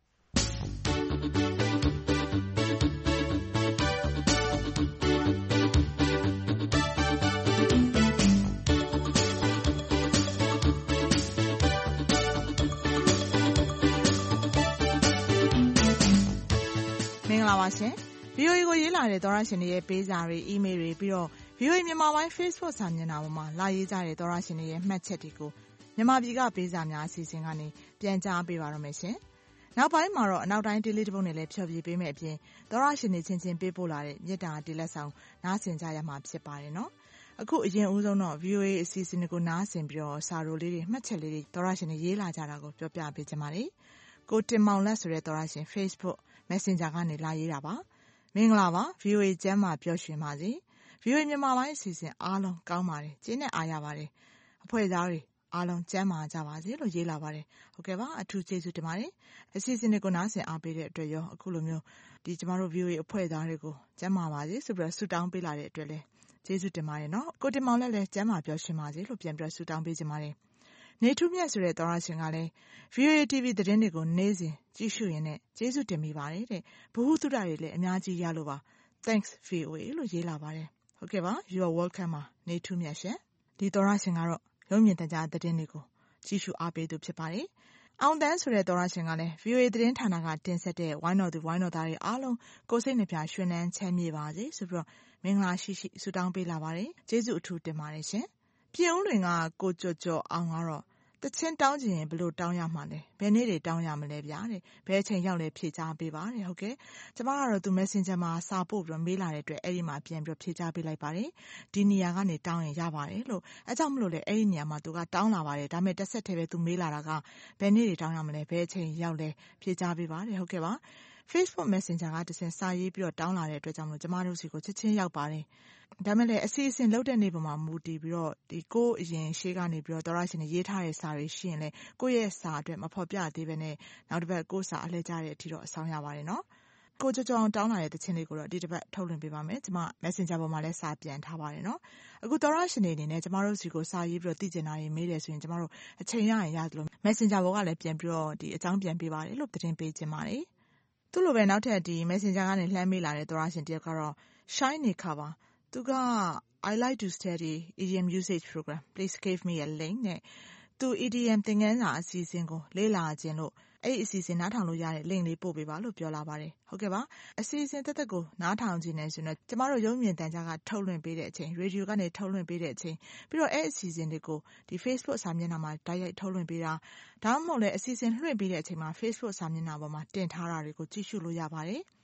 မင်္ဂလာပါရှင် ဗွီအိုအေ ကိုရေးလာတဲ့သောရရှင်တွေရဲ့ပေးစာတွေအီးမေးလ်တွေပြီးတော့ ဗွီအိုအေ မြန်မာပိုင်း Facebook စာမျက်နှာပေါ်မှာလာရေးကြတဲ့သောရရှင်တွေရဲ့မှတ်ချက်တွေကိုမြန်မာပြည်ကပေးစာများအစီအစဉ်ကနေပြန်ကြားပေးပါတော့မယ်ရှင်နောက်ပိုင်းမှာတော့အနောက်တိုင်း daily တစ်ပုဒ်နဲ့လည်းဖြောပြပေးမယ်အပြင်သောရရှင်တွေချင်းချင်းပေးပို့လာတဲ့မြစ်တာတေလက်ဆောင်နားဆင်ကြရမှာဖြစ်ပါတယ်နော်အခုအရင်ဦးဆုံးတော့ ဗွီအိုအေ အစီအစဉ်တွေကိုနားဆင်ပြီးတော့စာရိုလေးတွေမှတ်ချက်လေးတွေသောရရှင်တွေရေးလာကြတာကိုပြောပြပေးကြပါမယ်ကိုတင်မောင်လက်ဆိုတဲ့သောရရှင် Facebook Messenger ကနေလာရေးတာပါမင်္ဂလာပါ ဗွီအိုအေ ကျမ်းမာပျော်ရွှင်ပါစေ ဗွီအိုအေ မြန်မာပိုင်းအစီအစဉ်အားလုံးကောင်းပါတယ်ကျင်းနဲ့အားရပါတယ်အဖွဲ့သားတွေအားလုံးကျမ်းမာကြပါစေလို့ရေးလာပါတယ်ဟုတ်ကဲ့ပါအထူးကျေးဇူးတင်ပါတယ်အစီအစဉ်တွေကိုနားဆင်အားပေးတဲ့အတွက်ရောအခုလိုမျိုးဒီကျမတို့ ဗွီအိုအေ အဖွဲ့သားတွေကိုကျမ်းမာပါစေဆိုပြီးတော့ဆုတောင်းပေးလာတဲ့အတွက်လည်းကျေးဇူးတင်ပါတယ်နော်ကိုတင်မောင်လည်းလည်းကျမ်းမာပျော်ရွှင်ပါစေလို့ပြန်ပြီးဆုတောင်းပေးကြပါတယ်နေထူးမြတ်ဆိုတဲ့သောရရှင်ကလည်း ဗီအိုအေ တီဗီ သတင်းတွေကိုနေ့စဉ်ကြည့်ရှုရင်းနဲ့ကျေးဇူးတင်မိပါတယ်တဲ့ဘုဟုသုတတွေလည်းအများကြီးရလို့ပါ Thanks ဗွီအိုအေ လို့ရေးလာပါတယ်ဟုတ်ကဲ့ပါ You are welcome ပါနေထူးမြတ်ရှင်ဒီသောရရှင်ကတော့ရုံးမြင့်တကြားသတင်းတွေကိုကြည့်ရှုအားပေးသူဖြစ်ပါတယ်အောင်တန်းဆိုတဲ့သောရရှင်ကလည်း ဗီအိုအေ သတင်းဌာနကတင်ဆက်တဲ့ဝိုင်းတော်သူဝိုင်းတော်သားတွေအားလုံးကိုယ်စိတ်နှပြရွှင်နှန်းချမ်းမြေ့ပါစေဆိုပြီးတော့မင်္ဂလာရှိရှိဆုတောင်းပေးလာပါတယ်ကျေးဇူးအထူးတင်ပါတယ်ရှင်ပြည်ဦးလွင်ကကိုကျော်ကျော်အောင်ကတော့တချင်းတောင်းချင်ရင်ဘယ်လိုတောင်းရမှာလဲဘယ်နေ့တွေတောင်းရမလဲဗျာတဲ့ဘယ်အချိန်ရောက်လဲဖြေချပေးပါတဲ့ဟုတ်ကဲ့ကျမကတော့သူ Messenger မှာစာပို့ပြီးတော့မေးလာတဲ့အတွက်အဲ့ဒီမှာပြန်ပြီးတော့ဖြေချပေးလိုက်ပါတယ်ဒီနေရာကနေတောင်းရင်ရပါတယ်လို့အဲကြောင့်မလို့လေအဲ့ဒီနေရာမှာသူကတောင်းလာပါတယ်ဒါပေမဲ့တစ်ဆက်တည်းပဲသူမေးလာတာကဘယ်နေ့တွေတောင်းရမလဲဘယ်အချိန်ရောက်လဲဖြေချပေးပါတဲ့ဟုတ်ကဲ့ပါ Facebook Messenger ကတဆင့်စာရေးပြီးတော့တောင်းလာတဲ့အတွက်ကြောင့်မလို့ကျမတို့စီကိုချက်ချင်းရောက်ပါတယ်ဒါမဲ့လည်းအစီအစဉ်လုပ်တဲ့နေ့ပေါ်မှာမူတည်ပြီးတော့ဒီကိုအရင်ရှေ့ကနေပြီးတော့သောရရှင်တွေရေးထားတဲ့စာတွေရှိရင်လေကိုယ့်ရဲ့စာအတွက်မဖော်ပြသေးပဲနဲ့နောက်တစ်ပတ်ကိုစာအလှည့်ကြတဲ့အထိတော့အဆောင်ရပါတယ်နော်ကိုကြောကြောတောင်းလာတဲ့တခြင်းလေးကိုတော့ဒီတစ်ပတ်ထုတ်လွှင့်ပေးပါမယ်ကျမ Messenger ပေါ်မှာလည်းစာပြန်ထားပါတယ်နော်အခုသောရရှင်တွေအနေနဲ့ကျမတို့စီကိုစာရေးပြီးတော့သိကျင်တာတွေမေးတယ်ဆိုရင်ကျမတို့အချိန်ရရင်ရတယ်လို့ Messenger ပေါ်ကလည်းပြန်ပြီးတော့ဒီအကြောင်းပြန်ပေးပါတယ်လို့သတင်းပေးခြင်းပါတယ်သူ့လိုပဲနောက်ထပ်ဒီ Messenger ကနေလှမ်းမေးလာတဲ့သောရရှင်တယောက်ကတော့ Shine နေခါပါသူက I like to study idiom usage program. Please give me a link နဲ့သူ idiom သင်ခန်းစာအစီအစဉ်ကိုလေ့လာခြင်းလို့အဲ့ဒီအစီအစဉ်နားထောင်လို့ရတဲ့ link လေးပို့ပေးပါလို့ပြောလာပါတယ်ဟုတ်ကဲ့ပါအစီအစဉ်တက်တက်ကိုနားထောင်ခြင်းနဲ့ဆိုတော့ကျမတို့ရုံးမြင်တန်ကြားကထုတ်လွှင့်ပေးတဲ့အချိန်ရေဒီယိုကနေထုတ်လွှင့်ပေးတဲ့အချိန်ပြီးတော့အဲ့အစီအစဉ်တွေကိုဒီ Facebook စာမျက်နှာမှာတိုက်ရိုက်ထုတ်လွှင့်ပေးတာဒါမှမဟုတ်လည်းအစီအစဉ်လွှင့်ပေးတဲ့အချိန်မှာ Facebook စာမျက်နှာပေါ်မှာတင်ထားတာတွေကိုကြည့်ရှုလို့ရပါတယ်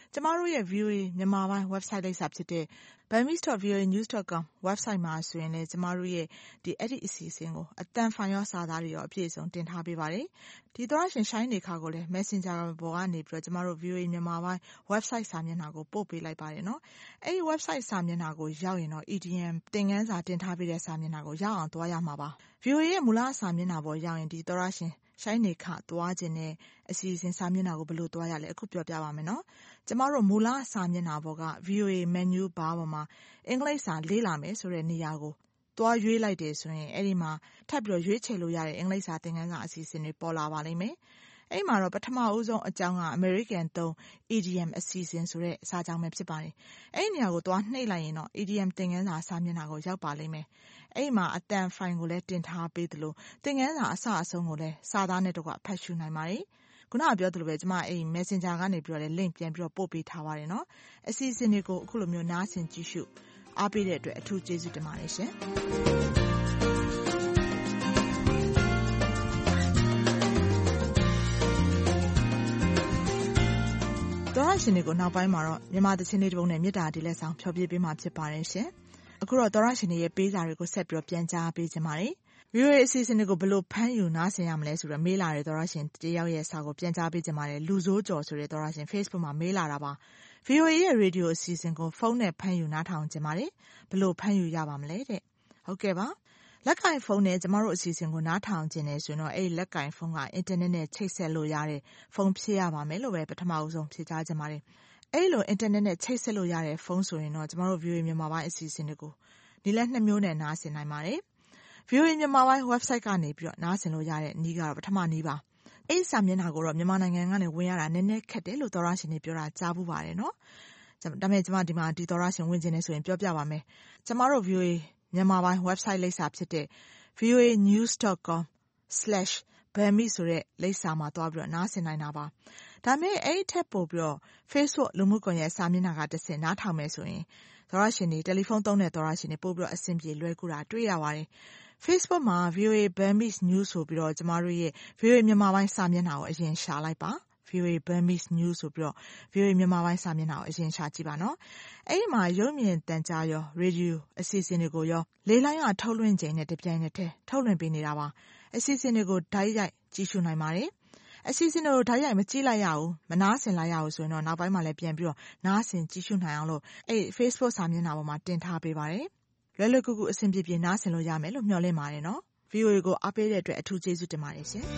ကျမတို့ရဲ့ ဗွီအိုအေ မြန်မာပိုင်း website လိပ်စာဖြစ်တဲ့ burmese dot v o a news dot com website မှာဆိုရင်လည်းကျမတို့ရဲ့ဒီအဲ့ဒီအစီအစဉ်ကိုအတန်ဖိုင်ရောစာသားတွေရောအပြည့်စုံတင်ထားပေးပါတယ်။ဒီသောရရှင်ရှိုင်းနေခါကိုလည်း Messenger ပေါ်ကနေပြီးတော့ကျမတို့ ဗွီအိုအေ မြန်မာပိုင်း website စာမျက်နှာကိုပို့ပေးလိုက်ပါတယ်နော်။အဲ့ဒီ website စာမျက်နှာကိုရောက်ရင်တော့ E D M သင်ခန်းစာတင်ထားပေးတဲ့စာမျက်နှာကိုရောက်အောင်သွားရမှာပါ။ ဗွီအိုအေရဲ့မူလစာမျက်နှာပေါ်ရောက်ရင်ဒီသောရရှင်ရှိုင်းနေခသွားခြင်းနဲ့အစီအစဉ်စာမျက်နှာကိုဘယ်လိုသွားရလဲအခုပြောပြပါမယ်နော်။ကျမတို့မူလစာမျက်နှာပေါ်က ဗွီအိုအေ menu bar ပေါ်မှာအင်္ဂလိပ်စာလေ့လာမယ်ဆိုတဲ့နေရာကိုသွားရွေးလိုက်တယ်ဆိုရင်အဲ့ဒီမှာထပ်ပြီးတော့ရွေးချယ်လို့ရတဲ့အင်္ဂလိပ်စာသင်ခန်းစာအစီအစဉ်တွေပေါ်လာပါလိမ့်မယ်။အဲ့မှာတော့ပထမဦးဆုံးအကြောင်းက American သုံး E D M အစီအစဉ်ဆိုတဲ့စာကြောင်းပဲဖြစ်ပါတယ်။အဲ့ဒီနေရာကိုသွားနှိပ်လိုက်ရင်တော့ E D M သင်ခန်းစာစာမျက်နှာကိုရောက်ပါလိမ့်မယ်။အဲ့မှာအတန်ဖိုင်ကိုလည်းတင်ထားပေးသလိုသင်ခန်းစာအစအဆုံးကိုလည်းစာသားနဲ့တကွဖတ်ရှုနိုင်ပါတယ်။ခုနကပြောသလိုပဲကျမအဲ့ Messenger ကနေပြီးတော့လည်း link ပြန်ပြီးတော့ပို့ပေးထားပါတယ်နော်။အစီအစဉ်တွေကိုအခုလိုမျိုးနားဆင်ကြည့်ရှုအားပေးတဲ့အတွက်အထူးကျေးဇူးတင်ပါတယ်ရှင်။သောရရှင်တွေကိုနောက်ပိုင်းမှာတော့မြန်မာသချင်းလေးတစ်ပုဒ်နဲ့မေတ္တာတီလက်ဆောင်ဖျော်ဖြေပေးမှာဖြစ်ပါတယ်ရှင်။အခုတော့သောရရှင်တွေရဲ့ပေးစာတွေကိုဆက်ပြီးတော့ပြန်ကြားပေးခြင်းပါတယ်။ ဗွီအိုအေအစီအစဉ်တွေကိုဘယ်လိုဖမ်းယူနားဆင်ရမလဲဆိုတော့မေးလာတဲ့သောရရှင်တယောက်ရဲ့စာကိုပြန်ကြားပေးခြင်းပါတယ်။လူစိုးကျော်ဆိုတဲ့သောရရှင် Facebook မှာမေးလာတာပါ။ ဗွီအိုအေရဲ့ရေဒီယိုအစီအစဉ်ကိုဖုန်းနဲ့ဖမ်းယူနားထောင်ခြင်းပါတယ်။ဘယ်လိုဖမ်းယူရပါမလဲတဲ့။ဟုတ်ကဲ့ပါ။လက်ကင်ဖုန်းနဲ့ကျမတို့အစီအစဉ်ကိုနားထောင်ခြင်းနဲ့ဆိုရင်တော့အဲ့ဒီလက်ကင်ဖုန်းကအင်တာနက်နဲ့ချိတ်ဆက်လို့ရတဲ့ဖုန်းဖြစ်ရပါမယ်လို့ပဲပထမဦးဆုံးဖြေကြားခြင်းပါတယ်။အဲ့လိုအင်တာနက်နဲ့ချိတ်ဆက်လို့ရတဲ့ဖုန်းဆိုရင်တော့ကျမတို့ ဗွီအိုအေမြန်မာပိုင်းအစီအစဉ်တွေကိုဒီလက်နှစ်မျိုးနဲ့နားဆင်နိုင်ပါတယ်။ ဗွီအိုအေမြန်မာပိုင်း website ကနေပြီးတော့နားဆင်လို့ရတဲ့နည်းကတော့ပထမနည်းပါ။အဲ့ဒီစာမျက်နှာကိုတော့မြန်မာနိုင်ငံကနေဝင်ရတာနည်းနည်းခက်တယ်လို့သောရရှင်တွေပြောတာကြားဘူးပါတယ်နော်။ဒါပေမဲ့ကျမဒီမှာဒီသောရရှင်ဝင်ခြင်းနေဆိုရင်ပြောပြပါမယ်။ကျမတို့ ဗွီအိုအေမြန်မာပိုင်း website လိပ်စာဖြစ်တဲ့ v o a news dot com slash burmese ဆိုတဲ့လိပ်စာမှာသွားပြီးတော့နားဆင်နိုင်တာပါ။ဒါပေမဲ့အဲ့ဒီထက်ပိုပြီးတော့ Facebook လူမှုကွန်ရက်စာမျက်နှာကတစ်ဆင့်နားထောင်မယ်ဆိုရင်သောရရှင်တွေတယ်လီဖုန်းသုံးတဲ့သောရရှင်တွေပို့ပြီးတော့အဆင်ပြေလွယ်ကူတာတွေ့ရပါတယ်။ Facebook မှာ ဗွီအိုအေ Burmese News ဆိုပြီးတော့ကျမတို့ရဲ့ ဗွီအိုအေမြန်မာပိုင်းစာမျက်နှာကိုအရင်ရှာလိုက်ပါ။ ဗွီအိုအေ Burmese News ဆိုပြီးတော့ဗွီအိုအေမြန်မာပိုင်းစာမျက်နှာကိုအရင်ရှာကြည့်ပါနော်။အဲ့ဒီမှာရုပ်မြင်သံကြားရောရေဒီယိုအစီအစဉ်တွေကိုရောလေးလိုင်းကထုတ်လွှင့်ချိန်နဲ့တပြိုင်နက်တည်းထုတ်လွှင့်ပေးနေတာပါ။အစီအစဉ်တွေကိုဓာတ်ရိုက်ကြည့်ရှုနိုင်ပါတယ်။အစီအစဉ်တွေကိုဓာတ်ရိုက်မကြည့်လိုက်ရဘူးမနားဆင်လိုက်ရဘူးဆိုရင်တော့နောက်ပိုင်းမှာလည်းပြန်ပြီးတော့နားဆင်ကြည့်ရှုနိုင်အောင်လို့အဲ့ Facebook စာမျက်နှာပေါ်မှာတင်ထားပေးပါတယ်။လွယ်လွယ်ကူကူအဆင်ပြေပြေနားဆင်လို့ရမယ်လို့မျှော်လင့်ပါတယ်နော်။ ဗွီအိုအေကိုအားပေးတဲ့အတွက်အထူးကျေးဇူးတင်ပါတယ်ရှင်။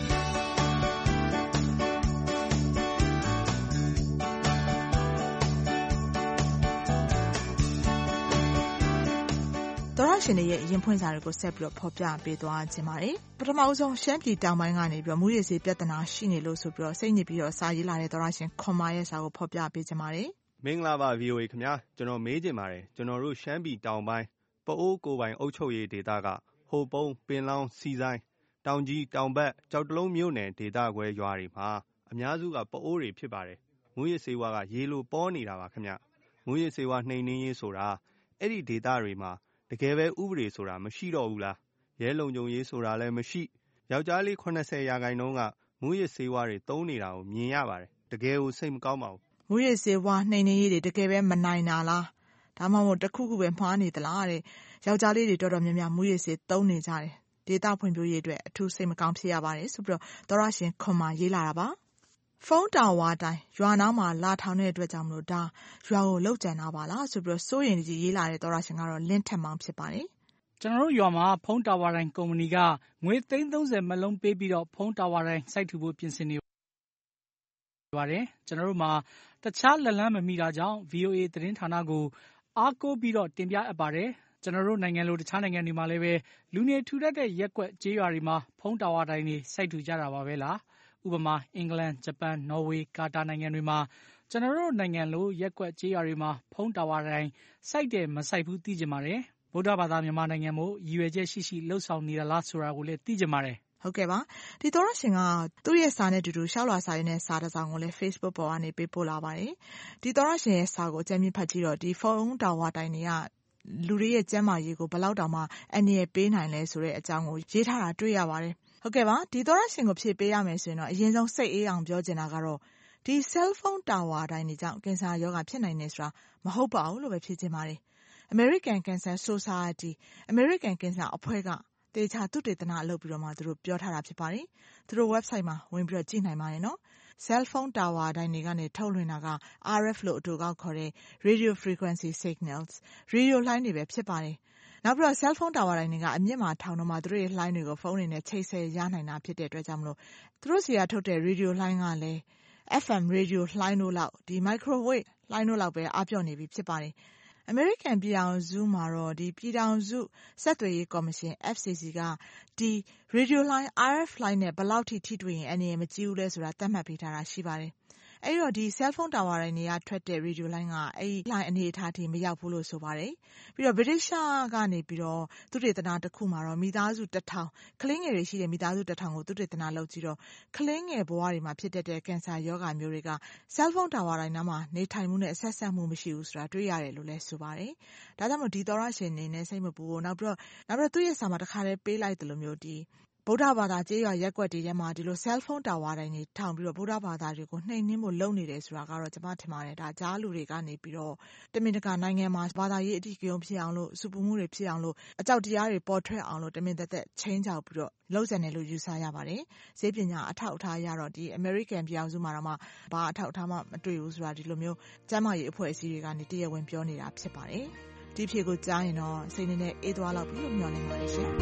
သောရရှင်တွေရဲ့ရင်ဖွင့်စာတွေကိုဆက်ပြီးတော့ဖော်ပြပေးသွားခြင်းပါတယ်။ပထမဆုံးရှမ်းပြည်တောင်ပိုင်းကနေပြီးတော့မူရည်စေပြဿနာရှိနေလို့ဆိုပြီးတော့စိတ်ညစ်ပြီးတော့စာရေးလာတဲ့သောရရှင်ခွန်မာရဲ့စာကိုဖော်ပြပေးခြင်းပါတယ်။မင်္ဂလာပါ ဗွီအိုအေ ခင်ဗျာကျွန်တော်မေးချင်ပါတယ်ကျွန်တော်တို့ရှမ်းပြည်တောင်ပိုင်းပအိုးကိုပိုင်အုပ်ချုပ်ရေးဒေသကဟိုပုံးပင်လောင်းစီဆိုင်တောင်ကြီးတောင်ဘက်ကြောက်တလုံးမြို့နယ်ဒေသခွဲရွာတွေမှာအများစုကပအိုးတွေဖြစ်ပါတယ်။မူရည်စေဝါကရေလိုပေါ်နေတာပါခင်ဗျ။မူရည်စေဝါနှိမ်နှင်းရေးဆိုတာအဲ့ဒီဒေသတွေမှာတကယ်ပဲဥပဒေဆိုတာမရှိတော့ဘူးလားရဲလုံခြုံရေးဆိုတာလည်းမရှိယောက်ျားလေးeightyရာခိုင်နှုန်းကမူရစ်ဆေးဝါးတွေသုံးနေတာကိုမြင်ရပါတယ်တကယ်ကိုစိတ်မကောင်းပါဘူးမူရစ်ဆေးဝါးနှိမ်နှင်းရေးတွေတကယ်ပဲမနိုင်တာလားဒါမှမဟုတ်တစ်ခုခုပဲမှားနေသလားတဲ့ယောက်ျားလေးတွေတော်တော်များများမူရစ်ဆေးသုံးနေကြတယ်ဒေတာဖွံ့ဖြိုးရေးအတွက်အထူးစိတ်မကောင်းဖြစ်ရပါတယ်ဆိုပြီးတော့သောရရှင်ခွန်မာရေးလာတာပါဖုန်းတာဝါတိုင်းရွာနားမှာလာထောင်တဲ့အတွက်ကြောင့်မလို့ဒါရွာကိုလောက်ကျန်တာပါလားဆိုပြီးတော့စိုးရင်ကြီးရေးလာတဲ့သောရရှင်ကတော့လင်းထက်မောင်ဖြစ်ပါတယ်ကျွန်တော်တို့ရွာမှာဖုန်းတာဝါတိုင်းကုမ္ပဏီကငွေသိန်းthirtyမလုံးပေးပြီးတော့ဖုန်းတာဝါတိုင်းစိုက်ထူဖို့ပြင်ဆင်နေပါတယ်ကျွန်တော်တို့မှာတခြားလက်လန်းမမိတာကြောင့် V O A သတင်းဌာနကိုအားကိုးပြီးတော့တင်ပြအပ်ပါတယ်ကျွန်တော်တို့နိုင်ငံလိုတခြားနိုင်ငံတွေမှာလည်းပဲလူနေထူထပ်တဲ့ရက်ကွက်ကျေးရွာတွေမှာဖုန်းတာဝါတိုင်းတွေစိုက်ထူကြတာပါပဲလားဥပမာအင်္ဂလန်ဂျပန်နော်ဝေကာတာနိုင်ငံတွေမှာကျွန်တော်တို့နိုင်ငံလိုရက်ကွက်ကျေးရွာတွေမှာဖုန်းတာဝါတိုင်းစိုက်တယ်မစိုက်ဘူးသိကြပါတယ်ဗုဒ္ဓဘာသာမြန်မာနိုင်ငံမို့ရည်ရွယ်ချက်ရှိရှိလှုပ်ဆောင်နေတာလားဆိုတာကိုလည်းသိကြပါတယ်ဟုတ်ကဲ့ပါဒီသောရရှင်ကသူ့ရဲ့စာနဲ့တူတူရှောက်လာစာရင်းနဲ့စာတစ်စောင်ကိုလည်း Facebook ပေါ်ကနေပေးပို့လာပါတယ်ဒီသောရရှင်ရဲ့စာကိုအကြမ်းမြင့်ဖတ်ကြည့်တော့ဒီဖုန်းတာဝါတိုင်းတွေကလူတွေရဲ့ကျန်းမာရေးကိုဘယ်လောက်တောင်မှအန္တရာယ်ပေးနိုင်လဲဆိုတဲ့အကြောင်းကိုရေးထားတာတွေ့ရပါတယ်ဟုတ်ကဲ့ပါဒီသောရရှင်ကိုဖြည့်ပေးရမယ်ဆိုရင်တော့အရင်ဆုံးစိတ်အေးအောင်ပြောချင်တာကတော့ဒီ cell phone tower တိုင်းတွေကြောင့်ကင်ဆာရောဂါဖြစ်နိုင်နေဆိုတာမဟုတ်ပါဘူးလို့ပဲဖြစ်ချင်ပါတယ်။ American Cancer Society American Cancer အဖွဲ့ကတေချာသုတေသနလုပ်ပြီးတော့မှသူတို့ပြောထားတာဖြစ်ပါတယ်။သူတို့ website မှာဝင်ပြီးတော့ကြည့်နိုင်ပါတယ်နော်။ cell phone tower တိုင်းတွေကနေထုတ်လွှင့်တာက R F လို့အတူကောက်ခေါ်တဲ့ radio frequency signals radio လှိုင်းတွေပဲဖြစ်ပါတယ်။နောက်ပြီးတော့ cell phone tower တိုင်းတွေကအမြင့်မှာထောင်တော့မှသူတို့ရဲ့လှိုင်းတွေကိုဖုန်းတွေနဲ့ချိတ်ဆက်ရနိုင်တာဖြစ်တဲ့အတွက်ကြောင့်မလို့သူတို့စီကထုတ်တဲ့ radio လှိုင်းကလည်း F M radio လှိုင်းတို့လောက်ဒီ microwave လှိုင်းတို့လောက်ပဲအားပြော့နေပြီဖြစ်ပါတယ်။ American ပြည်ထောင်စုမှာတော့ဒီပြည်ထောင်စုဆက်သွယ်ရေးကော်မရှင် F C C ကဒီ radio line R F line နဲ့ဘယ်လောက်ထိထိတွေ့ရင်အနေနဲ့မကြည့်ဘူးလဲဆိုတာသတ်မှတ်ပေးထားတာရှိပါတယ်။အဲဒီတော့ဒီ cell phone tower တိုင်းတွေကထွက်တဲ့ radio line ကအဲဒီ line အနေအထားထိမရောက်ဘူးလို့ဆိုပါတယ်။ပြီးတော့ British ကနေပြီးတော့သုတေသနတစ်ခုမှာတော့မိသားစုတစ်ထောင်ကလေးငယ်တွေရှိတဲ့မိသားစုတစ်ထောင်ကိုသုတေသနလုပ်ကြည့်တော့ကလေးငယ်ဘဝတွေမှာဖြစ်တတ်တဲ့ကင်ဆာရောဂါမျိုးတွေက cell phone tower တိုင်းနားမှာနေထိုင်မှုနဲ့ဆက်ဆက်မှုမရှိဘူးဆိုတာတွေ့ရတယ်လို့လည်းဆိုပါတယ်။ဒါကြောင့်မို့ဒီသောရရှင်နေနဲ့စိတ်မပူဘူးနောက်ပြီးတော့နောက်ပြီးတော့သူ့ရဲ့စာမှာတစ်ခါတည်းပေးလိုက်တယ်လို့မျိုးဒီဗုဒ္ဓဘာသာကျေးရွာရက်ကွက်တွေထဲမှာဒီလို cell phone tower တိုင်းတွေထောင်ပြီးတော့ဗုဒ္ဓဘာသာတွေကိုနှိမ်နှင်းဖို့လုပ်နေတယ်ဆိုတာကတော့ကျွန်မထင်ပါတယ်ဒါကြားလူတွေကနေပြီးတော့တမင်တကာနိုင်ငံမှာဘာသာရေးအဓိကရုဏ်းဖြစ်အောင်လို့စုပူမှုတွေဖြစ်အောင်လို့အကြောက်တရားတွေပေါ်ထွက်အောင်လို့တမင်သက်သက်ချင်းချောက်ပြီးတော့လှုပ်ဆန်တယ်လို့ယူဆရပါတယ်ဈေးပညာအထောက်အထားရတော့ဒီ American ပြည်အောင်စုမှာတော့မှဘာအထောက်အထားမှမတွေ့ဘူးဆိုတာဒီလိုမျိုးကျမ်းမာရေးအဖွဲ့အစည်းတွေကနေတရားဝင်ပြောနေတာဖြစ်ပါတယ်ဒီဖြေကိုကြားရင်တော့စိတ်နေနဲ့အေးသွားလောက်ပြီးလို့မျှော်လင့်ပါတယ်ရှင်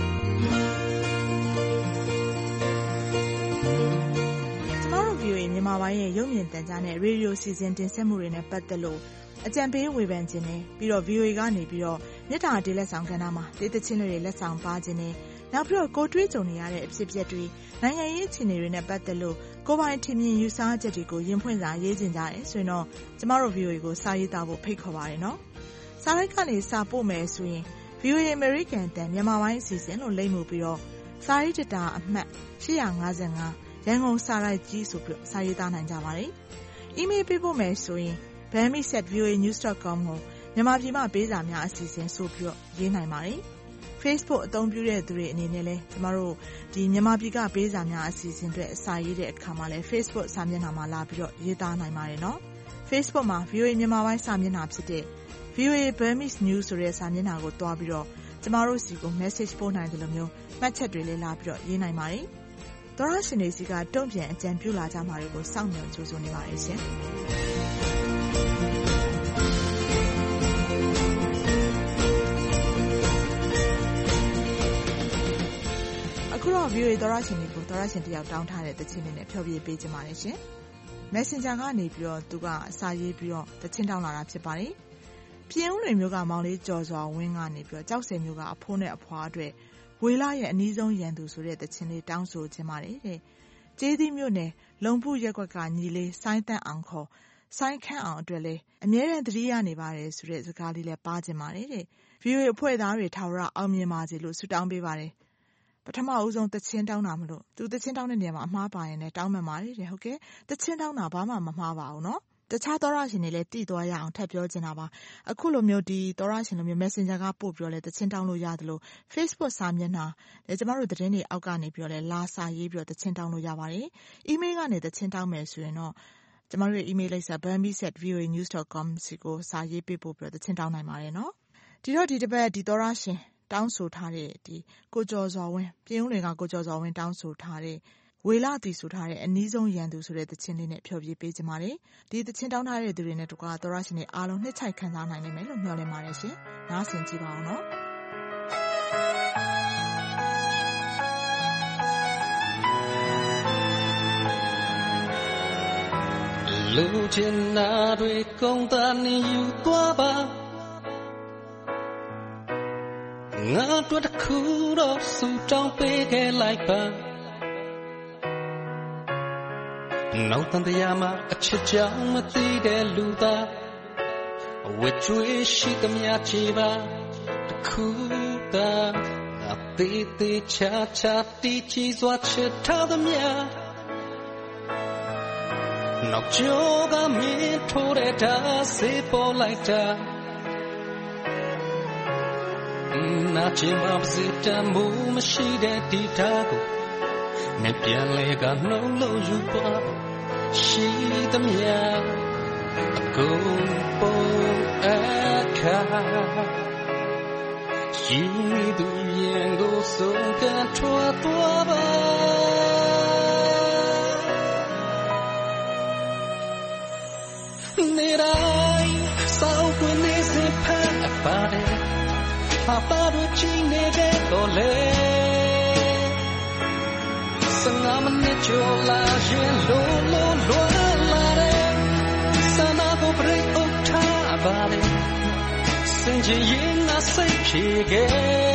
ဗီအိုအေမြန်မာပိုင်းရဲ့ရုပ်မြင်သံကြားနဲ့ရေဒီယိုစီစဉ်တင်ဆက်မှုတွေနဲ့ပတ်သက်လို့အကြံပေးဝေဖန်ခြင်းနဲ့ပြီးတော့ ဗီအိုအေ ကနေပြီးတော့မြစ်တာတေးလက်ဆောင်ကဏ္ဍမှာတေးသချင်းတွေလက်ဆောင်ပါခြင်းနဲ့နောက်ပြီးတော့ကိုတွေးကြုံနေရတဲ့အဖြစ်အပျက်တွေနိုင်ငံရေးအခြေအနေတွေနဲ့ပတ်သက်လို့ကိုယ်ပိုင်ထင်မြင်ယူဆချက်တွေကိုရင်းဖွင့်စာရေးခြင်းကြတယ်ဆိုရင်တော့ကျမတို့ ဗီအိုအေ ကိုစာရေးသားဖို့ဖိတ်ခေါ်ပါတယ်နော်။စာလိုက်ကနေစာပို့မယ်ဆိုရင် ဗီအိုအေ American တန်မြန်မာပိုင်းအစီအစဉ်လို့လိပ်မှုပြီးတော့စာရေးတတာအမှတ်ရှစ်၅၅ရန်ကုန်စာရိုက်ကြီးဆိုပြီးစာရေးသားနိုင်ကြပါတယ်။ အီးမေးလ်ပေးဖို့မယ်ဆိုရင် burmese at v o a news dot com ကိုမြန်မာပြည်မှာပေးစာများအစီအစဉ်ဆိုပြီးရေးနိုင်ပါတယ်။ Facebook အသုံးပြုတဲ့သူတွေအနေနဲ့လည်းကျမတို့ဒီမြန်မာပြည်ကပေးစာများအစီအစဉ်တွေအစာရေးတဲ့အခါမှာလည်း Facebook စာမျက်နှာမှာလာပြီးတော့ရေးသားနိုင်ပါတယ်နော်။ Facebook မှာ ဗီအိုအေ မြန်မာပိုင်းစာမျက်နှာဖြစ်တဲ့ ဗီအိုအေ Burmese News ဆိုတဲ့စာမျက်နှာကိုတွားပြီးတော့ကျမတို့စီကို message ပို့နိုင်တယ်လို့မျိုးမှတ်ချက်တွေလည်းလာပြီးတော့ရေးနိုင်ပါတယ်။သောရရှင်တွေစီကတုံ့ပြန်အကြံပြုလာကြမှာတွေကိုစောင့်မျှော်ကြိုးစားနေပါတယ်ရှင်။အခုတော့ ဗီအိုအေ သောရရှင်တွေကိုသောရရှင်တယောက်တောင်းထားတဲ့သချင်းလေးနဲ့ဖျော်ဖြေပေးကြပါမယ်ရှင်။ Messenger ကနေပြီးတော့သူကစာရေးပြီးတော့သချင်းတောင်းလာတာဖြစ်ပါတယ်။ပြင်ဦးလွင်မျိုးကမောင်လေးကျော်စွာဝင်းကနေပြီးတော့ကြောက်စင်မျိုးကအဖိုးနဲ့အဖွားအတွက်ဝေလာရဲ့အနီးဆုံးရန်သူဆိုတဲ့သချင်းလေးတောင်းဆိုခြင်းပါတယ်တဲ့။ကျေးသီးမြို့နယ်လုံဖူရက်ကွက်ကညီလေးစိုင်းတန့်အောင်ခေါ်စိုင်းခန့်အောင်အတွက်လည်းအမြဲတမ်းသတိရနေပါတယ်ဆိုတဲ့စကားလေးလည်းပါခြင်းပါတယ်တဲ့။ ဗီအိုအေအဖွဲ့သားတွေထာဝရအောင်မြင်ပါစေလို့ဆုတောင်းပေးပါတယ်။ပထမဦးဆုံးသချင်းတောင်းတာမလို့သူသချင်းတောင်းတဲ့နေရာမှာအမှားပါရင်လည်းတောင်းမှန်ပါတယ်တဲ့ဟုတ်ကဲ့သချင်းတောင်းတာဘာမှမမှားပါဘူးနော်။တခြားသောရရှင်တွေလည်းတည်သွားရအောင်ထပ်ပြောချင်တာပါအခုလိုမျိုးဒီသောရရှင်လိုမျိုး Messenger ကပို့ပြီးတော့လဲတချင်းတောင်းလို့ရတယ်လို့ Facebook စာမျက်နှာလဲကျမတို့သတင်းတွေအောက်ကနေပြီးတော့လဲလာစာရေးပြီးတော့တချင်းတောင်းလို့ရပါတယ် email ကနေတချင်းတောင်းမယ်ဆိုရင်တော့ကျမတို့ရဲ့ email လိပ်စာ burmese at v o a news dot com စီကိုစာရေးပေးပို့ပြီးတော့တချင်းတောင်းနိုင်ပါတယ်နော်ဒီတော့ဒီတစ်ပတ်ဒီသောရရှင်တောင်းဆိုထားတဲ့ဒီကိုကျော်စွာဝင်းပြင်ဦးလွင်ကကိုကျော်စွာဝင်းတောင်းဆိုထားတဲ့ဝေလာတီဆိုထားတဲ့အနီးဆုံးရန်သူဆိုတဲ့သချင်းလေးနဲ့ဖျော်ဖြေပေးကြပါမယ်ဒီသချင်းတောင်းထားတဲ့သူတွေနဲ့တကွာသောရရှင်တွေအားလုံးနှစ်ချိုက်ခံစားနိုင်လိမ့်မယ်လို့မျှော်လင့်ပါတယ်ရှင်နားဆင်ကြည့်ပါအောင်နော်လူချင်နာတွေကုန်းသားနေယူသွားပါငါတို့တစ်ခုတော့စူတောင်းပေးခဲ့လိုက်ပါနောက်တန်တရားမှာအချစ်ကြောင့်မသိတဲ့လူသားအဝတ်ကျွေးရှိသမျှချေပါတစ်ခုသာအသေးသေးချာချာတီးချီစွာချစ်ထားသမျှနောက်ကျောကမင်းထိုးတဲ့ဓာတ်စေပေါ်လိုက်တာနာချင်ပါစေတမှုမရှိတဲ့ဒီဓာတ်ကိုနဲ့ပြန်လဲကနှုတ်လို့ယူပါရှိသမျှအကုန်ပုံအခါရှိသူရင်ကိုဆုံးကထွက်သွားပါနေတိုင်းစောက်ကွနေစေဖတ်ပါတယ်အပါတို့ချင်းနေတဲ့တော့လေစငါမနဲ့ချိုလာရင်လုံးလုံးလွမ်းလာတယ်စနာကိုပြိတ်ဥထားပါတယ်စင်ချင်ရင်ငါစိတ်ဖြေခဲ့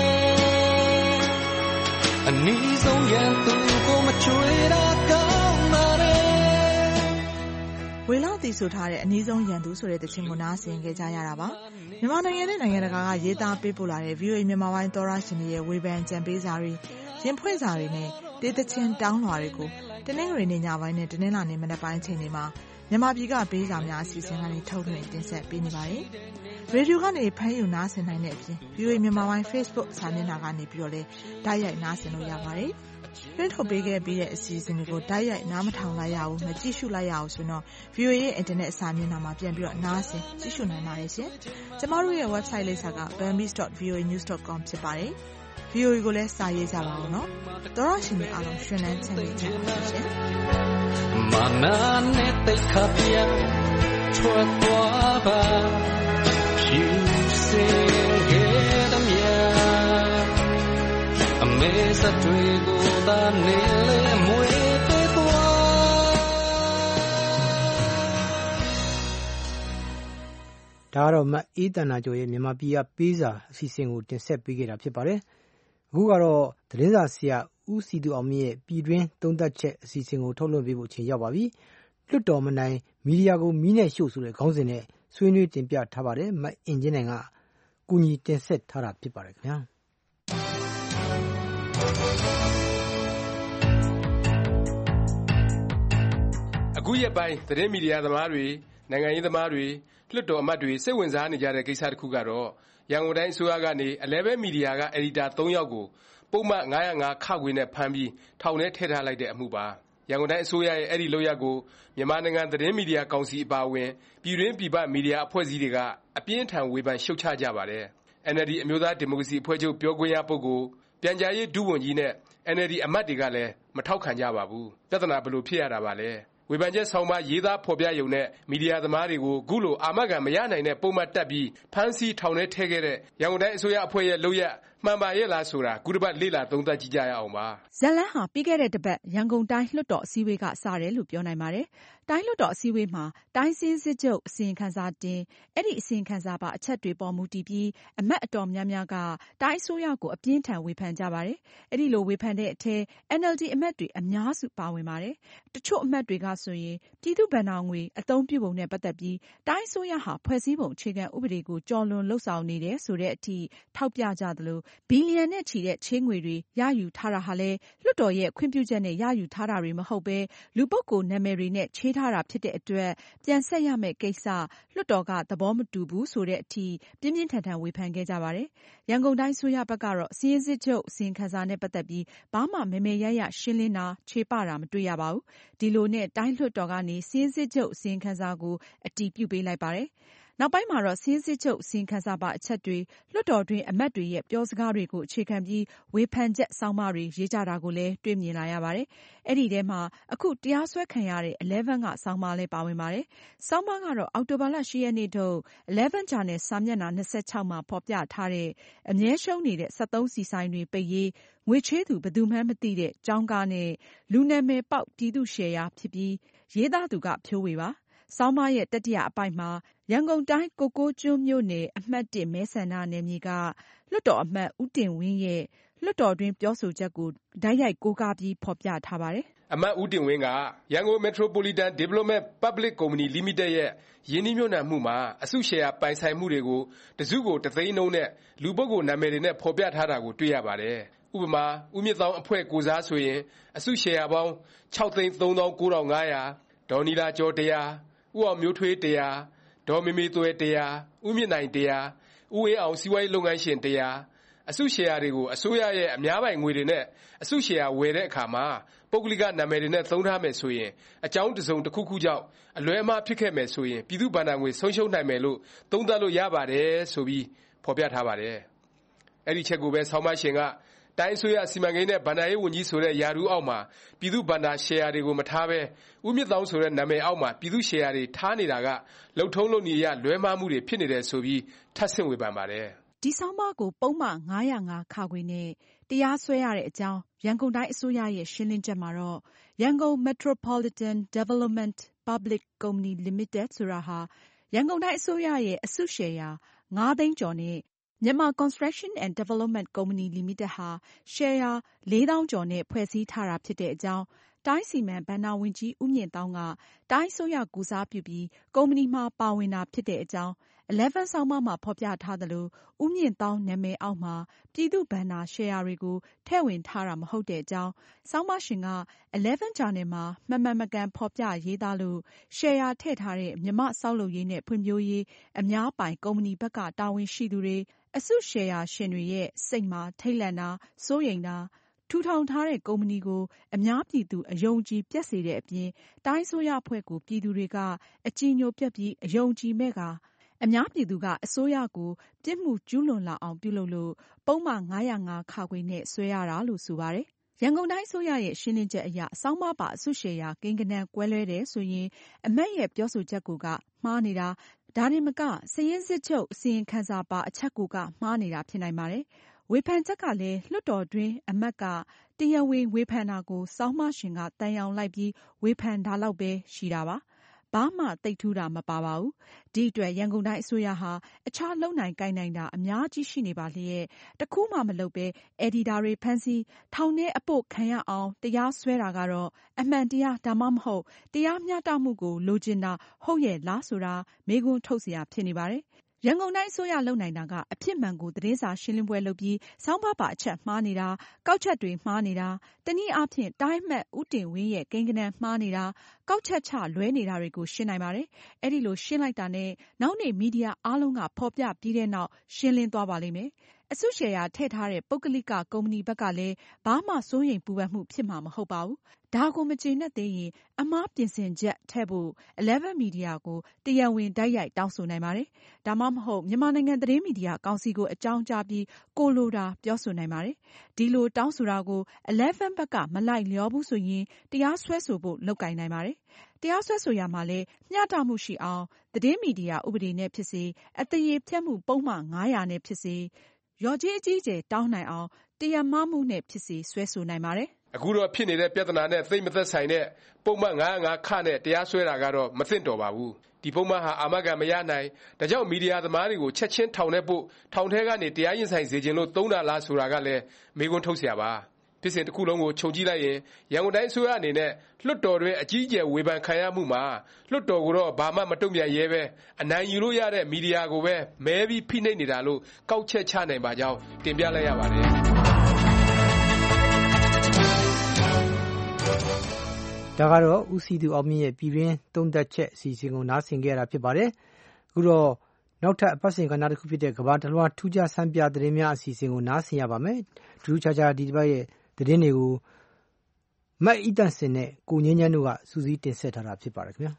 အနည်းဆုံးရန်သူကိုမချွေတာကောင်းပါတယ်ဝေလောက်တည်ဆိုထားတဲ့အနည်းဆုံးရန်သူဆိုတဲ့တခြင်းကိုနားဆင်ခဲ့ကြရတာပါမြန်မာနိုင်ငံနဲ့နိုင်ငံတကာကရေးသားပေးပို့လာတဲ့ ဗီအိုအေ မြန်မာပိုင်းသောရရှင်တွေရဲ့ဝေဖန်ကြံပေးစာတွေရင်ဖွင့်စာတွေနဲ့တေးသချင်းတောင်းလွှာတွေကိုတနင်္ဂနွေနေ့ညပိုင်းနဲ့တနင်္လာနေ့မနက်ပိုင်းချိန်တွေမှာမြန်မာပြည်ကပေးစာများအစီအစဉ်ကနေထုတ်လွှင့်တင်ဆက်ပေးနေပါတယ်ရေဒီယိုကနေဖမ်းယူနားဆင်နိုင်တဲ့အပြင် ဗီအိုအေ မြန်မာပိုင်း Facebook စာမျက်နှာကနေပြီးတော့လည်းတိုက်ရိုက်နားဆင်လို့ရပါတယ်။ပြန်ထုတ်ပေးခဲ့ပြီးတဲ့အစီအစဉ်တွေကိုတိုက်ရိုက်နားမထောင်လိုက်ရအောင်မကြည့်ရှုလိုက်ရအောင်ဆိုတော့ ဗီအိုအေ ရဲ့ Internet စာမျက်နှာမှာပြန်ပြီးတော့နားဆင်ကြည့်ရှုနိုင်ပါတယ်ရှင်။ကျမတို့ရဲ့ website လိပ်စာက burmese dot v o a news dot com ဖြစ်ပါတယ်။ ဗီအိုအေ ကိုလည်းစာရေးကြပါဦးနော်။သောရရှင်တွေအားလုံးရှင်လန်းချမ်းမြေ့ကြပါရှင်။မာနာနဲ့တိတ်ခါပြထွက်သွားပါဖြူစင်ခဲ့တဲ့မြာအမေစတွေကိုသာနေလေမွေပေးသွားဒါကတော့မအေးတနာကျော်ရဲ့မြန်မာပြည်ကပေးစာအစီအစဉ်ကိုတင်ဆက်ပေးခဲ့တာဖြစ်ပါတယ်အခုကတော့သတင်းစာဆရာဦးစီသူအောင်မြင့်ရဲ့ပြည်တွင်းသုံးသပ်ချက်အစီအစဉ်ကိုထုတ်လွှင့်ပေးဖို့ချိန်ရောက်ပါပြီလွတ်တော်မနိုင်မီဒီယာကိုမီးနဲ့ရှို့ဆိုတဲ့ခေါင်းစဉ်နဲ့ဆွေးနွေးတင်ပြထားပါတယ်မအင်ဂျင်နိုင်ကကူညီတင်ဆက်ထားတာဖြစ်ပါတယ်ခင်ဗျာအခုရက်ပိုင်းသတင်းမီဒီယာသမားတွေနိုင်ငံရေးသမားတွေလွှတ်တော်အမတ်တွေစိတ်ဝင်စားနေကြတဲ့ကိစ္စတစ်ခုကတော့ရန်ကုန်တိုင်းအစိုးရကနေအလဲဘဲမီဒီယာကအယ်ဒီတာသုံးယောက်ကိုပုံမှန်၅၀၅ခခွေနဲ့ဖမ်းပြီးထောင်ထဲထည့်ထားလိုက်တဲ့အမှုပါရန်ကုန်တိုင်းအစိုးရရဲ့အဲ့ဒီလုပ်ရပ်ကိုမြန်မာနိုင်ငံသတင်းမီဒီယာကောင်စီအပါအဝင်ပြည်တွင်းပြည်ပမီဒီယာအဖွဲ့အစည်းတွေကအပြင်းထန်ဝေဖန်ရှုတ်ချကြပါတယ်အန်အယ်လ်ဒီ အမျိုးသားဒီမိုကရေစီအဖွဲ့ချုပ်ပြောခွင့်ရပုဂ္ဂိုလ်ပြန်ကြားရေးဒုဝန်ကြီးနဲ့အန်အယ်လ်ဒီအမတ်တွေကလည်းမထောက်ခံကြပါဘူးပြဿနာဘယ်လိုဖြစ်ရတာပါလဲဝေဖန်ချက်ဆောင်းပါးရေးသားဖော်ပြရုံနဲ့မီဒီယာသမားတွေကိုခုလိုအာမခံမရနိုင်တဲ့ပုံမှန်တက်ပြီးဖမ်းဆီးထောင်ထဲထည့်ခဲ့တဲ့ရန်ကုန်တိုင်းအစိုးရအဖွဲ့ရဲ့လုပ်ရပ်မှန်ပါရဲ့လားဆိုတာခုတစ်ပတ်လေ့လာသုံးသပ်ကြည့်ကြရအောင်ပါဇလန်းဟာပြီးခဲ့တဲ့တစ်ပတ်ရန်ကုန်တိုင်းလွှတ်တော်အစည်းအဝေးကစတယ်လို့ပြောနိုင်ပါတယ်တိုင်းလွှတ်တော်အစည်းအဝေးမှာတိုင်းစင်းစစ်ချုပ်အစီရင်ခံစာတင်အဲ့ဒီအစီရင်ခံစာပါအချက်တွေပေါ်မူတည်ပြီးအမတ်အတော်များများကတိုင်းအစိုးရကိုအပြင်းထန်ဝေဖန်ကြပါတယ်အဲ့ဒီလိုဝေဖန်တဲ့အထက် အန်အယ်လ်ဒီ အမတ်တွေအများစုပါဝင်ပါတယ်တချို့အမတ်တွေကဆိုရင်ပြည်သူ့ဘဏ္ဍာငွေအသုံးပြုပုံနဲ့ပတ်သက်ပြီးတိုင်းအစိုးရဟာဖွဲ့စည်းပုံအခြေခံဥပဒေကိုကျော်လွန်လှုပ်ဆောင်နေတယ်ဆိုတဲ့အထိထောက်ပြကြသလိုဘီလီယံနဲ့ချီတဲ့ချေးငွေတွေရယူထားတာဟာလည်းလွှတ်တော်ရဲ့ခွင့်ပြုချက်နဲ့ရယူထားတာတွေမဟုတ်ဘဲလူပုဂ္ဂိုလ်နာမည်တွေနဲ့ချေးထားတာဖြစ်တဲ့အတွက်ပြန်ဆက်ရမယ့်ကိစ္စလွှတ်တော်ကသဘောမတူဘူးဆိုတဲ့အထိပြင်းပြင်းထန်ထန်ဝေဖန်ခဲ့ကြပါတယ်။ရန်ကုန်တိုင်းဆိုရဘက်ကတော့စီရင်စစ်ချုပ်အစီရင်ခံစာနဲ့ပတ်သက်ပြီးဘာမှမဲမဲရရရှင်းလင်းတာခြေပတာမတွေ့ရပါဘူး။ဒီလိုနဲ့တိုင်းလွှတ်တော်ကနေစီရင်စစ်ချုပ်အစီရင်ခံစာကိုအတည်ပြုပေးလိုက်ပါတယ်။နောက်ပိုင်းမှာတော့စီရင်စစ်ချုပ်အစီရင်ခံစာပါအချက်တွေလွှတ်တော်တွင်းအမတ်တွေရဲ့ပြောစကားတွေကိုအခြေခံပြီးဝေဖန်ချက်ဆောင်းပါးတွေရေးကြတာကိုလည်းတွေ့မြင်လာရပါတယ်။အဲ့ဒီထဲမှာအခုတရားစွဲခံရတဲ့ eleven ကဆောင်းပါးလည်းပါဝင်ပါတယ်။ဆောင်းပါးကတော့အောက်တိုဘာလ၈ရက်နေ့ထုတ် eleven ဂျာနယ်စာမျက်နှာ၂၆မှာဖော်ပြထားတဲ့အမြဲရှုံးနေတဲ့စက်သုံးဆီဆိုင်တွေပိတ်ရေးငွေချေးသူဘယ်သူမှန်းမသိတဲ့ကျောင်းကားနဲ့လူနာမည်ပေါက်ပြည်သူ့ရှယ်ယာဖြစ်ပြီးရေးသားသူကဖြိုးဝေပါဆောင်းပါးရဲ့တတိယအပိုက်မှာရန်ကုန်တိုင်းကိုကိုးကျွန်းမြို့နယ်အမှတ်၁မဲဆန္ဒနယ်မြေကလွှတ်တော်အမတ်ဦးတင်ဝင်းရဲ့လွှတ်တော်တွင်းပြောဆိုချက်ကိုတိုက်ရိုက်ကိုးကားပြီးဖော်ပြထားပါတယ်။အမတ်ဦးတင်ဝင်းကရန်ကုန် Metropolitan Development Public Company Limited ရဲ့ယင်းနှိမ့်ညွတ်နှံမှုမှာအစုရှယ်ယာပိုင်ဆိုင်မှုတွေကိုတစုကိုတစ်သိန်းနှုန်းနဲ့လူပုဂ္ဂိုလ်နာမည်တွေနဲ့ဖော်ပြထားတာကိုတွေ့ရပါတယ်။ဥပမာဦးမြင့်သောင်းအဖွဲ့ကိုစားဆိုရင်အစုရှယ်ယာပေါင်း၆သိန်းသုံးသောင်းကိုးထောင်ငါးရာဒေါ်နီလာကျော်တစ်ရာဦးအောင်မျိုးထွေးတစ်ရာဒေါ်မေမေသွဲတစ်ရာဦးမြင့်နိုင်တစ်ရာဦးဝင်းအောင်စီးပွားရေးလုပ်ငန်းရှင်တစ်ရာအစုရှယ်ယာတွေကိုအစိုးရရဲ့အများပိုင်ငွေတွေနဲ့အစုရှယ်ယာဝယ်တဲ့အခါမှာပုဂ္ဂလိကနာမည်တွေနဲ့သုံးထားမယ်ဆိုရင်အကြောင်းတစ်စုံတစ်ခုခုကြောင့်အလွဲအမှားဖြစ်ခဲ့မယ်ဆိုရင်ပြည်သူ့ဘဏ္ဍာငွေဆုံးရှုံးနိုင်မယ်လို့သုံးသပ်လို့ရပါတယ်ဆိုပြီးဖော်ပြထားပါတယ်။အဲ့ဒီချက်ကိုပဲဆောင်းပါရှင်ကတိုင်းအစိုးရစီမံကိန်းနဲ့ဘဏ္ဍာရေးဝန်ကြီးဆိုတဲ့ယာထူးအောက်မှာပြည်သူ့ဘဏ္ဍာရှယ်ယာတွေကိုမထားဘဲဦးမြင့်သောင်းဆိုတဲ့နာမည်အောက်မှာပြည်သူ့ရှယ်ယာတွေထားနေတာကလုံထုံးလုံနည်းအရလွဲမှားမှုတွေဖြစ်နေတယ်ဆိုပြီးထပ်ဆင့်ဝေဖန်ပါတယ်။ဒီဆောင်းပါးကိုပုဒ်မ၅၀၅ခနဲ့တရားစွဲရတဲ့အကြောင်းရန်ကုန်တိုင်းအစိုးရရဲ့ရှင်းလင်းချက်မှာတော့ရန်ကုန် Metropolitan Development Public Company Limited ဆိုတာဟာရန်ကုန်တိုင်းအစိုးရရဲ့အစုရှယ်ယာငါးသိန်းကျော်နဲ့Myanmar Construction and Development Company Limited ဟာရှယ်ယာလေးသောင်းကျော်နဲ့ဖွဲ့စည်းထားတာဖြစ်တဲ့အကြောင်းတိုင်းစီမံဘဏ္ဍာဝန်ကြီးဦးမြင့်သောင်းကတိုင်းအစိုးရကိုစားပြုပြီးကုမ္ပဏီမှာပါဝင်တာဖြစ်တဲ့အကြောင်းelevenဆောင်းပါးမှာဖော်ပြထားသလိုဦးမြင့်သောင်းနာမည်အောက်မှာပြည်သူ့ဘဏ္ဍာရှယ်ယာတွေကိုထည့်ဝင်ထားတာမဟုတ်တဲ့အကြောင်းဆောင်းပါးရှင်ကeleven ဂျာနယ်မှာမှန်မှန်မကန်ဖော်ပြရေးသားလို့ရှယ်ယာထည့်ထားတဲ့မြန်မာဆောက်လုပ်ရေးနဲ့ဖွံ့ဖြိုးရေးအများပိုင်ကုမ္ပဏီဘက်ကတာဝန်ရှိသူတွေအစုရှယ်ယာရှင်တွေရဲ့စိတ်မှာထိတ်လန့်တာစိုးရိမ်တာထူထောင်ထားတဲ့ကုမ္ပဏီကိုအများပြည်သူအယုံကြည်ပြတ်စေတဲ့အပြင်တိုင်းဆိုရအဖွဲ့ကိုပြည်သူတွေကအကြည်ညိုပြတ်ပြီးအယုံကြည်မဲ့ကအများပြည်သူကအစိုးရကိုပြစ်မှုကျူးလွန်လာအောင်ပြုလုပ်လို့ပုဒ်မ၅၀၅ခနဲ့ဆွဲရတာလို့ဆိုပါတယ်။ရန်ကုန်တိုင်းအစိုးရရဲ့ရှင်းလင်းချက်အရဆောင်းပါးပါအစုရှယ်ယာကိန်းဂဏန်းကွဲလွဲတယ်ဆိုရင်အမတ်ရဲ့ပြောဆိုချက်ကိုကမှားနေတာဒါတင်မကစာရင်းစစ်ချုပ်အစီရင်ခံစာပါအချက်ကိုကမှားနေတာဖြစ်နိုင်ပါတယ်။ဝေဖန်ချက်ကလည်းလွှတ်တော်တွင်းအမတ်ကတရားဝင်ဝေဖန်တာကိုဆောင်းပါးရှင်ကတန်ရောင်လိုက်ပြီးဝေဖန်တာလောက်ပဲရှိတာပါ။ဘာမှသိပ်ထူးတာမပါပါဘူး။ဒီအတွက်ရန်ကုန်တိုင်းအစိုးရဟာအခြားလုံနိုင်ကိုင်နိုင်တာအများကြီးရှိနေပါလျက်တခုမှမလုပ်ပဲအက်ဒီတာတွေဖမ်းဆီးထောင်ထဲအပို့ခံရအောင်တရားစွဲတာကတော့အမှန်တရားဒါမှမဟုတ်တရားမျှတမှုကိုလိုချင်တာဟုတ်ရဲ့လားဆိုတာမေးခွန်းထုတ်စရာဖြစ်နေပါတယ်။ရန်ကုန်တိုင်းအစိုးရလုပ်နိုင်တာကအဖြစ်မှန်ကိုသတင်းစာရှင်းလင်းပွဲလုပ်ပြီးဆောင်းပါးပါအချက်မှားနေတာကောက်ချက်တွေမှားနေတာတနည်းအားဖြင့်တိုင်းမှတ်ဦးတင်ဝင်းရဲ့ကိန်းဂဏန်းမှားနေတာကောက်ချက်ချလွဲနေတာတွေကိုရှင်းနိုင်ပါတယ်။အဲဒီလိုရှင်းလိုက်တာနဲ့နောက်နေ့မီဒီယာအားလုံးကဖော်ပြပြီးတဲ့နောက်ရှင်းလင်းသွားပါလိမ့်မယ်။အစုရှယ်ယာထည့်ထားတဲ့ပုဂ္ဂလိကကုမ္ပဏီဘက်ကလည်းဘာမှစိုးရိမ်ပူပန်မှုဖြစ်မှာမဟုတ်ပါဘူး။ဒါကိုမကျေနပ်သေးရင်အမှားပြင်ဆင်ချက်ထည့်ဖို့elevenမီဒီယာကိုတရားဝင်တိုက်ရိုက်တောင်းဆိုနိုင်ပါတယ်။ဒါမှမဟုတ်မြန်မာနိုင်ငံသတင်းမီဒီယာကောင်စီကိုအကြောင်းကြားပြီးကိုလိုတာပြောဆိုနိုင်ပါတယ်။ဒီလိုတောင်းဆိုတာကိုelevenဘက်ကမလိုက်လျောဘူးဆိုရင်တရားစွဲဆိုဖို့လုပ်ကိုင်နိုင်ပါတယ်။တရားစွဲဆိုရမှာလည်းမျှတမှုရှိအောင်သတင်းမီဒီယာဥပဒေနဲ့ဖြစ်စေအသရေဖျက်မှုပုံမှန်၅၀၀နဲ့ဖြစ်စေရော်ကြီးအကြီးကျယ်တောင်းနိုင်အောင်တရားမှားမှုနဲ့ဖြစ်စေဆွဲဆိုနိုင်ပါတယ်။အခုတော့ဖြစ်နေတဲ့ပြဿနာနဲ့သိမသက်ဆိုင်တဲ့ပုံမှန်၅၀၅ခနဲ့တရားစွဲတာကတော့မသင့်တော်ပါဘူး။ဒီပုံမှန်ဟာအာမခံမရနိုင်ဒါကြောင့်မီဒီယာသမားတွေကိုချက်ချင်းထောင်ထဲပို့ထောင်ထဲကနေတရားရင်ဆိုင်စေခြင်းလို့သုံးတာလားဆိုတာကလည်းမေးခွန်းထုတ်เสียပါ။ဖြစ်စဉ်တစ်ခုလုံးကိုခြုံကြည့်လိုက်ရင်ရန်ကုန်တိုင်းအစိုးရအနေနဲ့လွှတ်တော်တွင်အကြီးအကျယ်ဝေဖန်ခံရမှုမှာလွှတ်တော်ကိုတော့ဘာမှမတုံ့ပြန်ရဲပဲအနိုင်ယူလို့ရတဲ့မီဒီယာကိုပဲမဲပြီးဖိနှိပ်နေတာလို့ကောက်ချက်ချနိုင်ပါကြောင်းတင်ပြလိုက်ရပါတယ်ဒါကတော့ဦးစီးသူအောင်မြင့်ရဲ့ပြည်တွင်းသုံးသပ်ချက်အစီအစဉ်ကိုနားဆင်ခဲ့ရတာဖြစ်ပါတယ်အခုတော့နောက်ထပ်အပတ်စဉ်ကဏ္ဍတစ်ခုဖြစ်တဲ့ကမ္ဘာတစ်လွှားထူးခြားဆန်းပြသတင်းများအစီအစဉ်ကိုနားဆင်ရပါမယ်ထူးခြားခြားဒီတစ်ပတ်ရဲ့သတင်းတွေကိုမတ်အီတန်စင်နဲ့ကိုငင်းချမ်းတို့ကစူးစီးတင်ဆက်ထားတာဖြစ်ပါတယ်ခင်ဗျာ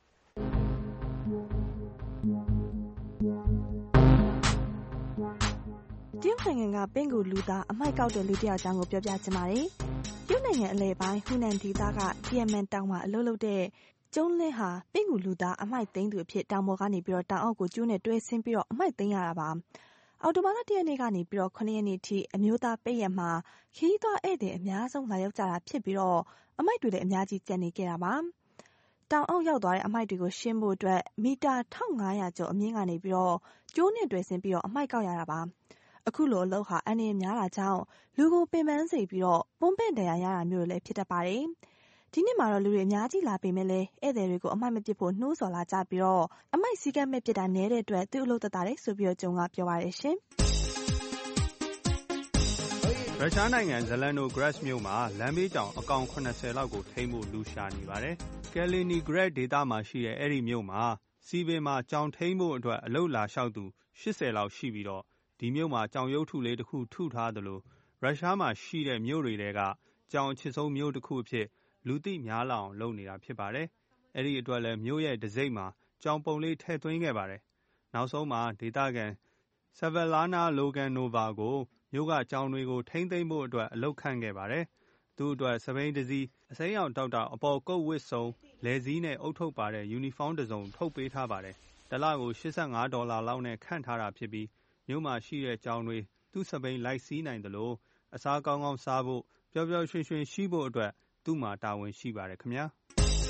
တရုတ်နိုင်ငံကပင်ကူလူသားအမိုက်ကောက်တဲ့လူတစ်ယောက်အကြောင်းကိုပြောပြချင်ပါတယ်တရုတ်နိုင်ငံအလယ်ပိုင်းဟူနန်ဒေသကတီယမန်တောင်မှာအလုပ်လုပ်တဲ့ကျုံးလင်းဟာပင်ကူလူသားအမိုက်သိမ်းသူအဖြစ်တောင်ပေါ်ကနေပြီးတော့တောင်အောက်ကိုကျိုးနဲ့တွဲဆင်းပြီးတော့အမိုက်သိမ်းရတာပါအော်တိုဘာလတရက်နေ့ကနေပြီးတော့ခုနှစ်ရက်နေ့ထိအမျိုးသားပိတ်ရက်မှာခီးသွွားဧည့်သည်အများဆုံးလာရောက်ကြတာဖြစ်ပြီးတော့အမိုက်တွေလည်းအများကြီးကျန်နေခဲ့တာပါတောင်အောက်ရောက်သွားတဲ့အမိုက်တွေကိုရှင်းဖို့အတွက်မီတာတစ်ထောင်ငါးရာကျော်အမြင့်ကနေပြီးတော့ကျိုးနဲ့တွဲဆင်းပြီးတော့အမိုက်ကောက်ရတာပါအခုလိုအလုပ်ဟာအန္တရာယ်များတာကြောင့်လူကိုပင်ပန်းစေပြီးတော့ပုံပင့်တရားရတာမျိုးတွေလည်းဖြစ်တတ်ပါတယ်ဒီနေ့မှာတော့လူတွေအများကြီးလာပေမဲ့လည်းဧည့်သည်တွေကိုအမိုက်မပစ်ဖို့နှိုးဆော်လာကြပြီးတော့အမိုက်စီကမ်းမဲ့ပစ်တာနည်းတဲ့အတွက်သူ့အလုပ်သက်သာတယ်ဆိုပြီးတော့ကျုံကပြောပါရရှင်ရုရှားနိုင်ငံဇလန်နိုဂရက်မြို့မှာလမ်းဘေးကြောင်အကောင်ခုနှစ်ဆယ်လောက်ကိုထိန်းဖို့လူရှာနေပါတယ်ကယ်လီနီဂရက်ဒေသမှာရှိတဲ့အဲ့ဒီမြို့မှာစီဗေမှာကြောင်ထိန်းဖို့အတွက်အလုပ်လာလျှောက်သူရှစ်ဆယ်လောက်ရှိပြီးတော့ဒီမြို့မှာကြောင်ရုပ်ထုလေးတစ်ခုထုထားသလိုရုရှားမှာရှိတဲ့မြို့တွေထဲကကြောင်အချစ်ဆုံးမြို့တစ်ခုအဖြစ်လူသိများလာအောင်လုပ်နေတာဖြစ်ပါတယ်။အဲ့ဒီအတွက်လည်းမြို့ရဲ့တစိမ့်မှာကြောင်ပုံလေးထည့်သွင်းခဲ့ပါတယ်။နောက်ဆုံးမှာဒေသခံ Savellana Loganova ကိုမြို့ကကြောင်တွေကိုထိမ့်သိမ့်ဖို့အတွက်အလုပ်ခန့်ခဲ့ပါတယ်။သူ့အတွက်စပိန်တစည်းအစိမ်းရောင်တောက်တောက်အပေါ်ကုတ်ဝစ်စုံလယ်စည်းနဲ့အုပ်ထုပ်ပါတဲ့ယူနီဖောင်းတစ်စုံထုတ်ပေးထားပါတယ်။တစ်လကို၈၅ဒေါ်လာလောက်နဲ့ခန့်ထားတာဖြစ်ပြီးမြို့မှာရှိတဲ့ကြောင်တွေသူ့စပိန်လိုက်စီးနိုင်တယ်လို့အစားကောင်းကောင်းစားဖို့ပျော်ပျော်ရွှင်ရွှင်ရှိဖို့အတွက်သူ့မှာတာဝန်ရှိပါတယ်ခင်ဗျာ။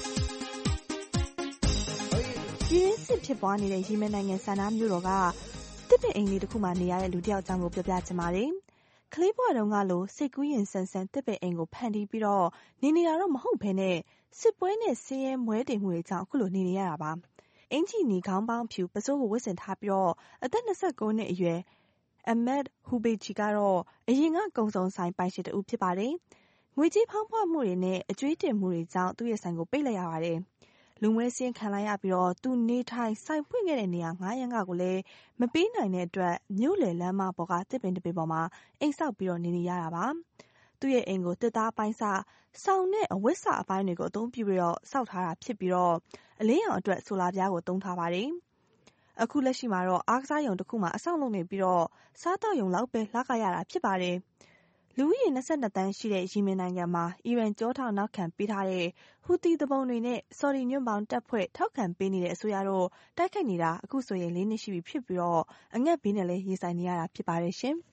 ပြည်တွင်းစစ်ဖြစ်ပွားနေတဲ့ယီမင်နိုင်ငံဆန်နာမြို့တော်ကတစ်ပင်အိမ်လေးတစ်ခုမှာနေရတဲ့လူတစ်ယောက်အကြောင်းကိုပြောပြချင်ပါတယ်။ကလေးဘဝတုန်းကလိုစိတ်ကူးရင်ဆန်ဆန်တစ်ပင်အိမ်ကိုဖန်တီးပြီးတော့နေနေတာတော့မဟုတ်ဘဲနဲ့စစ်ပွဲနဲ့ဆင်းရဲမွဲတေမှုတွေကြောင့်အခုလိုနေနေရတာပါ။အင်ဂျီနီခေါင်းပေါင်းဖြူပစိုးကိုဝတ်ဆင်ထားပြီးတော့အသက်၂၉နှစ်အရွယ်အမက်ဟူဘေချီကတော့အရင်ကကုံစုံဆိုင်ပိုင်ရှင်တူဖြစ်ပါတယ်။ငွေကြေးဖောင်းဖွမှုတွေနဲ့အကျွေးတင်မှုတွေကြောင့်သူ့ရဲ့ဆိုင်ကိုပိတ်လိုက်ရပါတယ်။လူမွဲစင်းခံလိုက်ရပြီးတော့သူနေထိုင်ဆိုင်ဖွင့်ခဲ့တဲ့နေရာငါးရန်ကကိုလည်းမပေးနိုင်တဲ့အတွက်မြို့လယ်လမ်းမပေါ်ကတစ်ပင်တစ်ပင်ပေါ်မှာအိမ်ဆောက်ပြီးတော့နေနေရတာပါ။သူ့ရဲ့အိမ်ကိုတစ်သားပိုင်းစဆောင်းနဲ့အဝတ်စအပိုင်းတွေကိုအသုံးပြုပြီးတော့စောက်ထားတာဖြစ်ပြီးတော့အလင်းရောင်အတွက်ဆိုလာပြားကိုသုံးထားပါတယ်။အခုလက်ရှိမှာတော့အားကစားရုံတစ်ခုမှာအဆောက်လုပ်နေပြီးတော့စားတောက်ရုံလောက်ပဲလှကရတာဖြစ်ပါတယ်။လူဦးရေ၂၂တန်းရှိတဲ့ယီမင်နိုင်ငံမှာအီရန်ကြောထောက်နောက်ခံပေးထားတဲ့ဟူသီသူပုန်တွေနဲ့ဆော်ဒီညွန့်ပေါင်းတပ်ဖွဲ့ထောက်ခံပေးနေတဲ့အစိုးရတို့တိုက်ခိုက်နေတာအခုဆိုရင်လေးနှစ်ရှိပြီဖြစ်ပြီးတော့အငတ်ဘေးနဲ့လည်းရင်ဆိုင်နေရတာဖြစ်ပါတယ်ရှင်။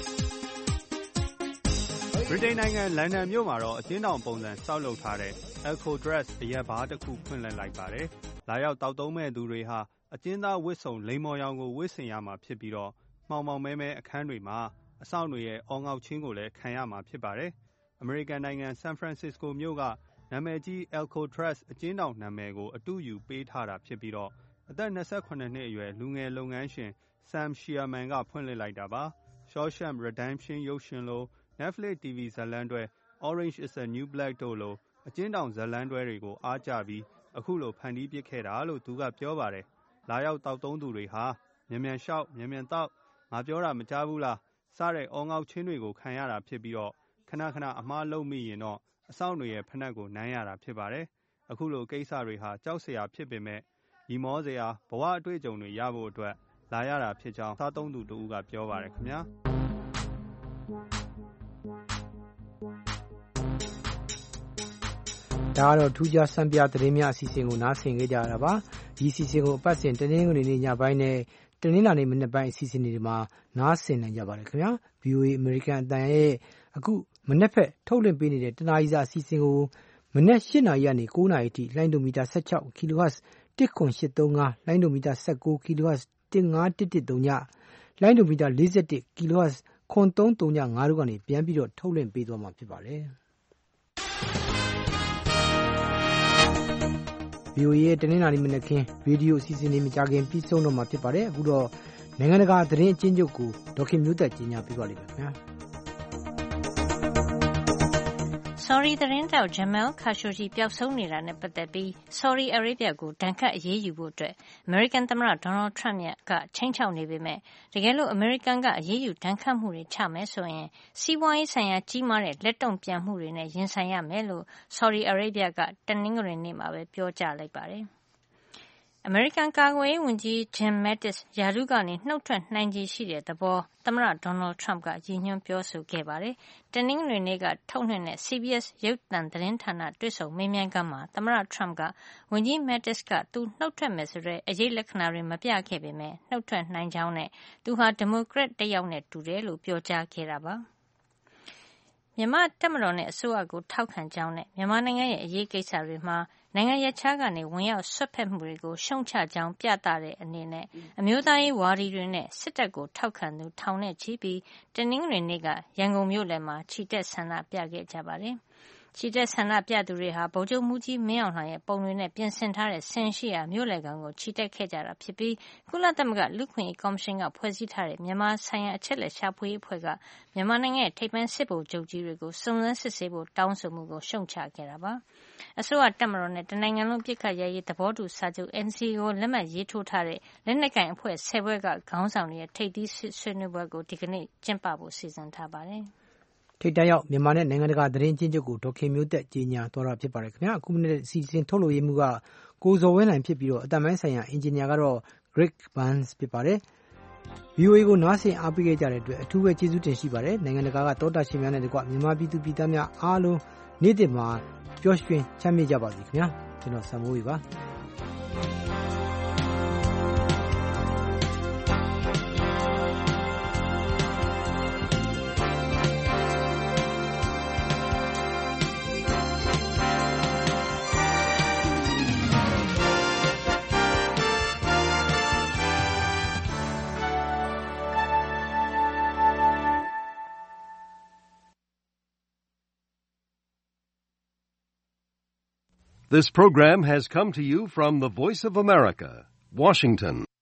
ဗြိတိန်နိုင်ငံလန်ဒန်မြို့မှာတော့အကျဉ်းထောင်ပုံစံဆောက်လုပ်ထားတဲ့ Alcatraz အရက်ဘားတစ်ခုဖွင့်လှစ်လိုက်ပါတယ်။လာရောက်တောက်သုံးမဲ့သူတွေဟာအကျဉ်းသားဝတ်စုံလိမ္မော်ရောင်ကိုဝတ်ဆင်ရမှာဖြစ်ပြီးတော့မှောင်မှောင်မဲမဲအခန်းတွေမှာအဆောင်တွေရဲ့အော်ငေါက်ချင်းကိုလည်းခံရမှာဖြစ်ပါတယ်။အမေရိကန်နိုင်ငံဆန်ဖရန်စစ္စကိုမြို့ကနာမည်ကြီး Alcatraz အကျဉ်းထောင်နာမည်ကိုအတူယူပေးထားတာဖြစ်ပြီးတော့အသက်၂၇နှစ်အရွယ်လူငယ်လုပ်ငန်းရှင် Sam Shearman ကဖွင့်လှစ်လိုက်တာပါ။ Shawshank Redemption ရုပ်ရှင်လို Netflix တီဗီဇာတ်လမ်းတွဲ Orange is the New Black တို့လိုအကျဉ်းထောင်ဇာတ်လမ်းတွဲတွေကိုအားကျပြီးအခုလိုဖန်တီးပစ်ခဲ့တာလို့သူကပြောပါတယ်။လာရောက်တောက်သုံးသူတွေဟာမြန်မြန်လျှောက်မြန်မြန်တောက်ငါပြောတာမကြားဘူးလားစတဲ့အော်ငေါက်ချင်းတွေကိုခံရတာဖြစ်ပြီးတော့ခဏခဏအမှားလုပ်မိရင်တော့အဆောင်တွေရဲ့ဖနက်ကိုနမ်းရတာဖြစ်ပါတယ်။အခုလိုကိစ္စတွေဟာကြောက်စရာဖြစ်ပေမဲ့ရီမောစရာဘဝအတွေ့အကြုံတွေရဖို့အတွက်လာရတာဖြစ်ကြောင်းစားသုံးသူတဦးကပြောပါတယ်ခင်ဗျာ။ဒါကတော့ထူးခြားစံပြသတင်းများအစီအစဉ်ကိုနားဆင်ကြကြတာပါဒီအစီအစဉ်ကိုအပတ်စဉ်တနင်္ဂနွေနေ့ညပိုင်းနဲ့တနင်္လာနေ့မနက်ပိုင်းအစီအစဉ်တွေမှာနားဆင်နိုင်ကြပါတယ်ခင်ဗျာ ဗွီအိုအေ American အတန်ရဲ့အခုမနက်ဖက်ထုတ်လွှင့်ပေးနေတဲ့တနားရီစာအစီအစဉ်ကိုမနက်၈နာရီကနေ၉နာရီအထိလိုင်းဒိုမီတာ၁၆ kHz တစ်ခွန်၈၃၅လိုင်းဒိုမီတာ၁၉ kHz တစ်၅၁၁၃ညလိုင်းဒိုမီတာ၄၁ kHz ခွန်၃၃၅တို့ကနေပြန်ပြီးတော့ထုတ်လွှင့်ပေးသွားမှာဖြစ်ပါတယ် ဗွီအိုအေ ရဲ့တနင်္လာနေ့မနက်ခင်းရေဒီယိုအစီအစဉ်တွေမကြခင်ပြီးဆုံးတော့မှာဖြစ်ပါတယ်အခုတော့နိုင်ငံတကာသတင်းအကျဉ်းချုပ်ကိုဒေါခင်မျိုးသက်ကြီးညာပြပါလိမ့်မယ်ခင်ဗျာ Sorry သတင်းတောက် Jamal Khashoggi ပျောက်ဆုံးနေတာနဲ့ပတ်သက်ပြီး Saudi Arabia ကိုဒဏ်ခတ်အရေးယူဖို့အတွက် American သမ္မတ Donald Trump ကချိန်ချောက်နေပေမဲ့တကယ်လို့ American ကအရေးယူဒဏ်ခတ်မှုတွေချမယ်ဆိုရင်စီးပွားရေးဆိုင်ရာကြီးမားတဲ့လက်တုံ့ပြန်မှုတွေနဲ့ရင်ဆိုင်ရမယ်လို့ Saudi Arabia ကတနင်္ဂနွေနေ့မှာပဲပြောကြားလိုက်ပါတယ်။ American ကာကွယ်ရေးဝန်ကြီး Jim Mattis ရာထူးကနေနှုတ်ထွက်နိုင်ခြေရှိတဲ့သဘောသမ္မတ Donald Trump ကရည်ညွှန်းပြောဆိုခဲ့ပါတယ်။တနင်္ဂနွေနေ့ကထုတ်လွှင့်တဲ့ C B S ရုပ်သံသတင်းဌာနတွေ့ဆုံမေးမြန်းခန်းမှာသမ္မတ Trump ကဝန်ကြီး Mattis ကသူနှုတ်ထွက်မယ်ဆိုတဲ့အရေးလက္ခဏာတွေမပြခဲ့ပေမဲ့နှုတ်ထွက်နိုင်ကြောင်းနဲ့သူဟာဒီမိုကရက်တစ်ယောက်နဲ့တူတယ်လို့ပြောကြားခဲ့တာပါ။မြန်မာတပ်မတော်နဲ့အစိုးရကိုထောက်ခံကြောင်းနဲ့မြန်မာနိုင်ငံရဲ့အရေးကိစ္စတွေမှာနိုင်ငံရပ်ခြားကနေဝင်ရောက်ဆွတ်ဖက်မှုတွေကိုရှုံချကြောင်းပြသတဲ့အနေနဲ့အမျိုးသားရေးဝါဒီတွေနဲ့စစ်တပ်ကိုထောက်ခံသူထောင်နဲ့ချီပြီးတနင်္ဂနွေနေ့ကရန်ကုန်မြို့လယ်မှာချီတက်ဆန္ဒပြခဲ့ကြပါတယ်။ချီတက်ဆန္ဒပြသူတွေဟာဗိုလ်ချုပ်မှူးကြီးမင်းအောင်လှိုင်ရဲ့ပုံတွေနဲ့ပြင်ဆင်ထားတဲ့ဆင်ရှိရာမြို့လယ်ကောင်ကိုချီတက်ခဲ့ကြတာဖြစ်ပြီးကုလသမဂ္ဂလူ့အခွင့်အရေးကော်မရှင်ကဖွဲ့စည်းထားတဲ့မြန်မာဆိုင်ရာအချက်လက်ရှာဖွေရေးအဖွဲ့ကမြန်မာနိုင်ငံရဲ့ထိပ်ပိုင်းစစ်ဗိုလ်ချုပ်ကြီးတွေကိုစုံစမ်းစစ်ဆေးဖို့တောင်းဆိုမှုကိုရှုတ်ချခဲ့တာပါ။အစိုးရတပ်မတော်နဲ့တနိုင်ငံလုံးပစ်ခတ်ရရေးသဘောတူစာချုပ် N C A ကိုလက်မှတ်ရေးထိုးထားတဲ့လက်နက်ကိုင်အဖွဲ့ဆယ်ဖွဲ့ကခေါင်းဆောင်တွေရဲ့ထိပ်သီးဆွေးနွေးပွဲကိုဒီကနေ့ကျင်းပဖို့စီစဉ်ထားပါတယ်။ထိပ်တန်းရောက်မြန်မာနဲ့နိုင်ငံတကာသတင်းချင်းချုပ်ကိုဒေါခင်မျိုးသက်ကြီးညာတော်တာဖြစ်ပါတယ်ခင်ဗျာအခုမိနစ်စီစဉ်ထုတ်လို့ရမှုကကိုဇော်ဝင်းနိုင်ဖြစ်ပြီးတော့အတမိုင်းဆိုင်ရာအင်ဂျင်နီယာကတော့ Greg Burns ဖြစ်ပါတယ်။ V O A ကိုနားဆင်အားပေးခဲ့ကြတဲ့အတွက်အထူးပဲကျေးဇူးတင်ရှိပါတယ်နိုင်ငံတကာကတောတာရှင်များနဲ့တကွမြန်မာပြည်သူပြည်သားများအားလုံးနေ့တစ်မှာပျော်ရွှင်ချမ်းမြေ့ကြပါစေခင်ဗျာကျွန်တော်ဆံမိုးကြီးပါ This program has come to you from the Voice of America, Washington.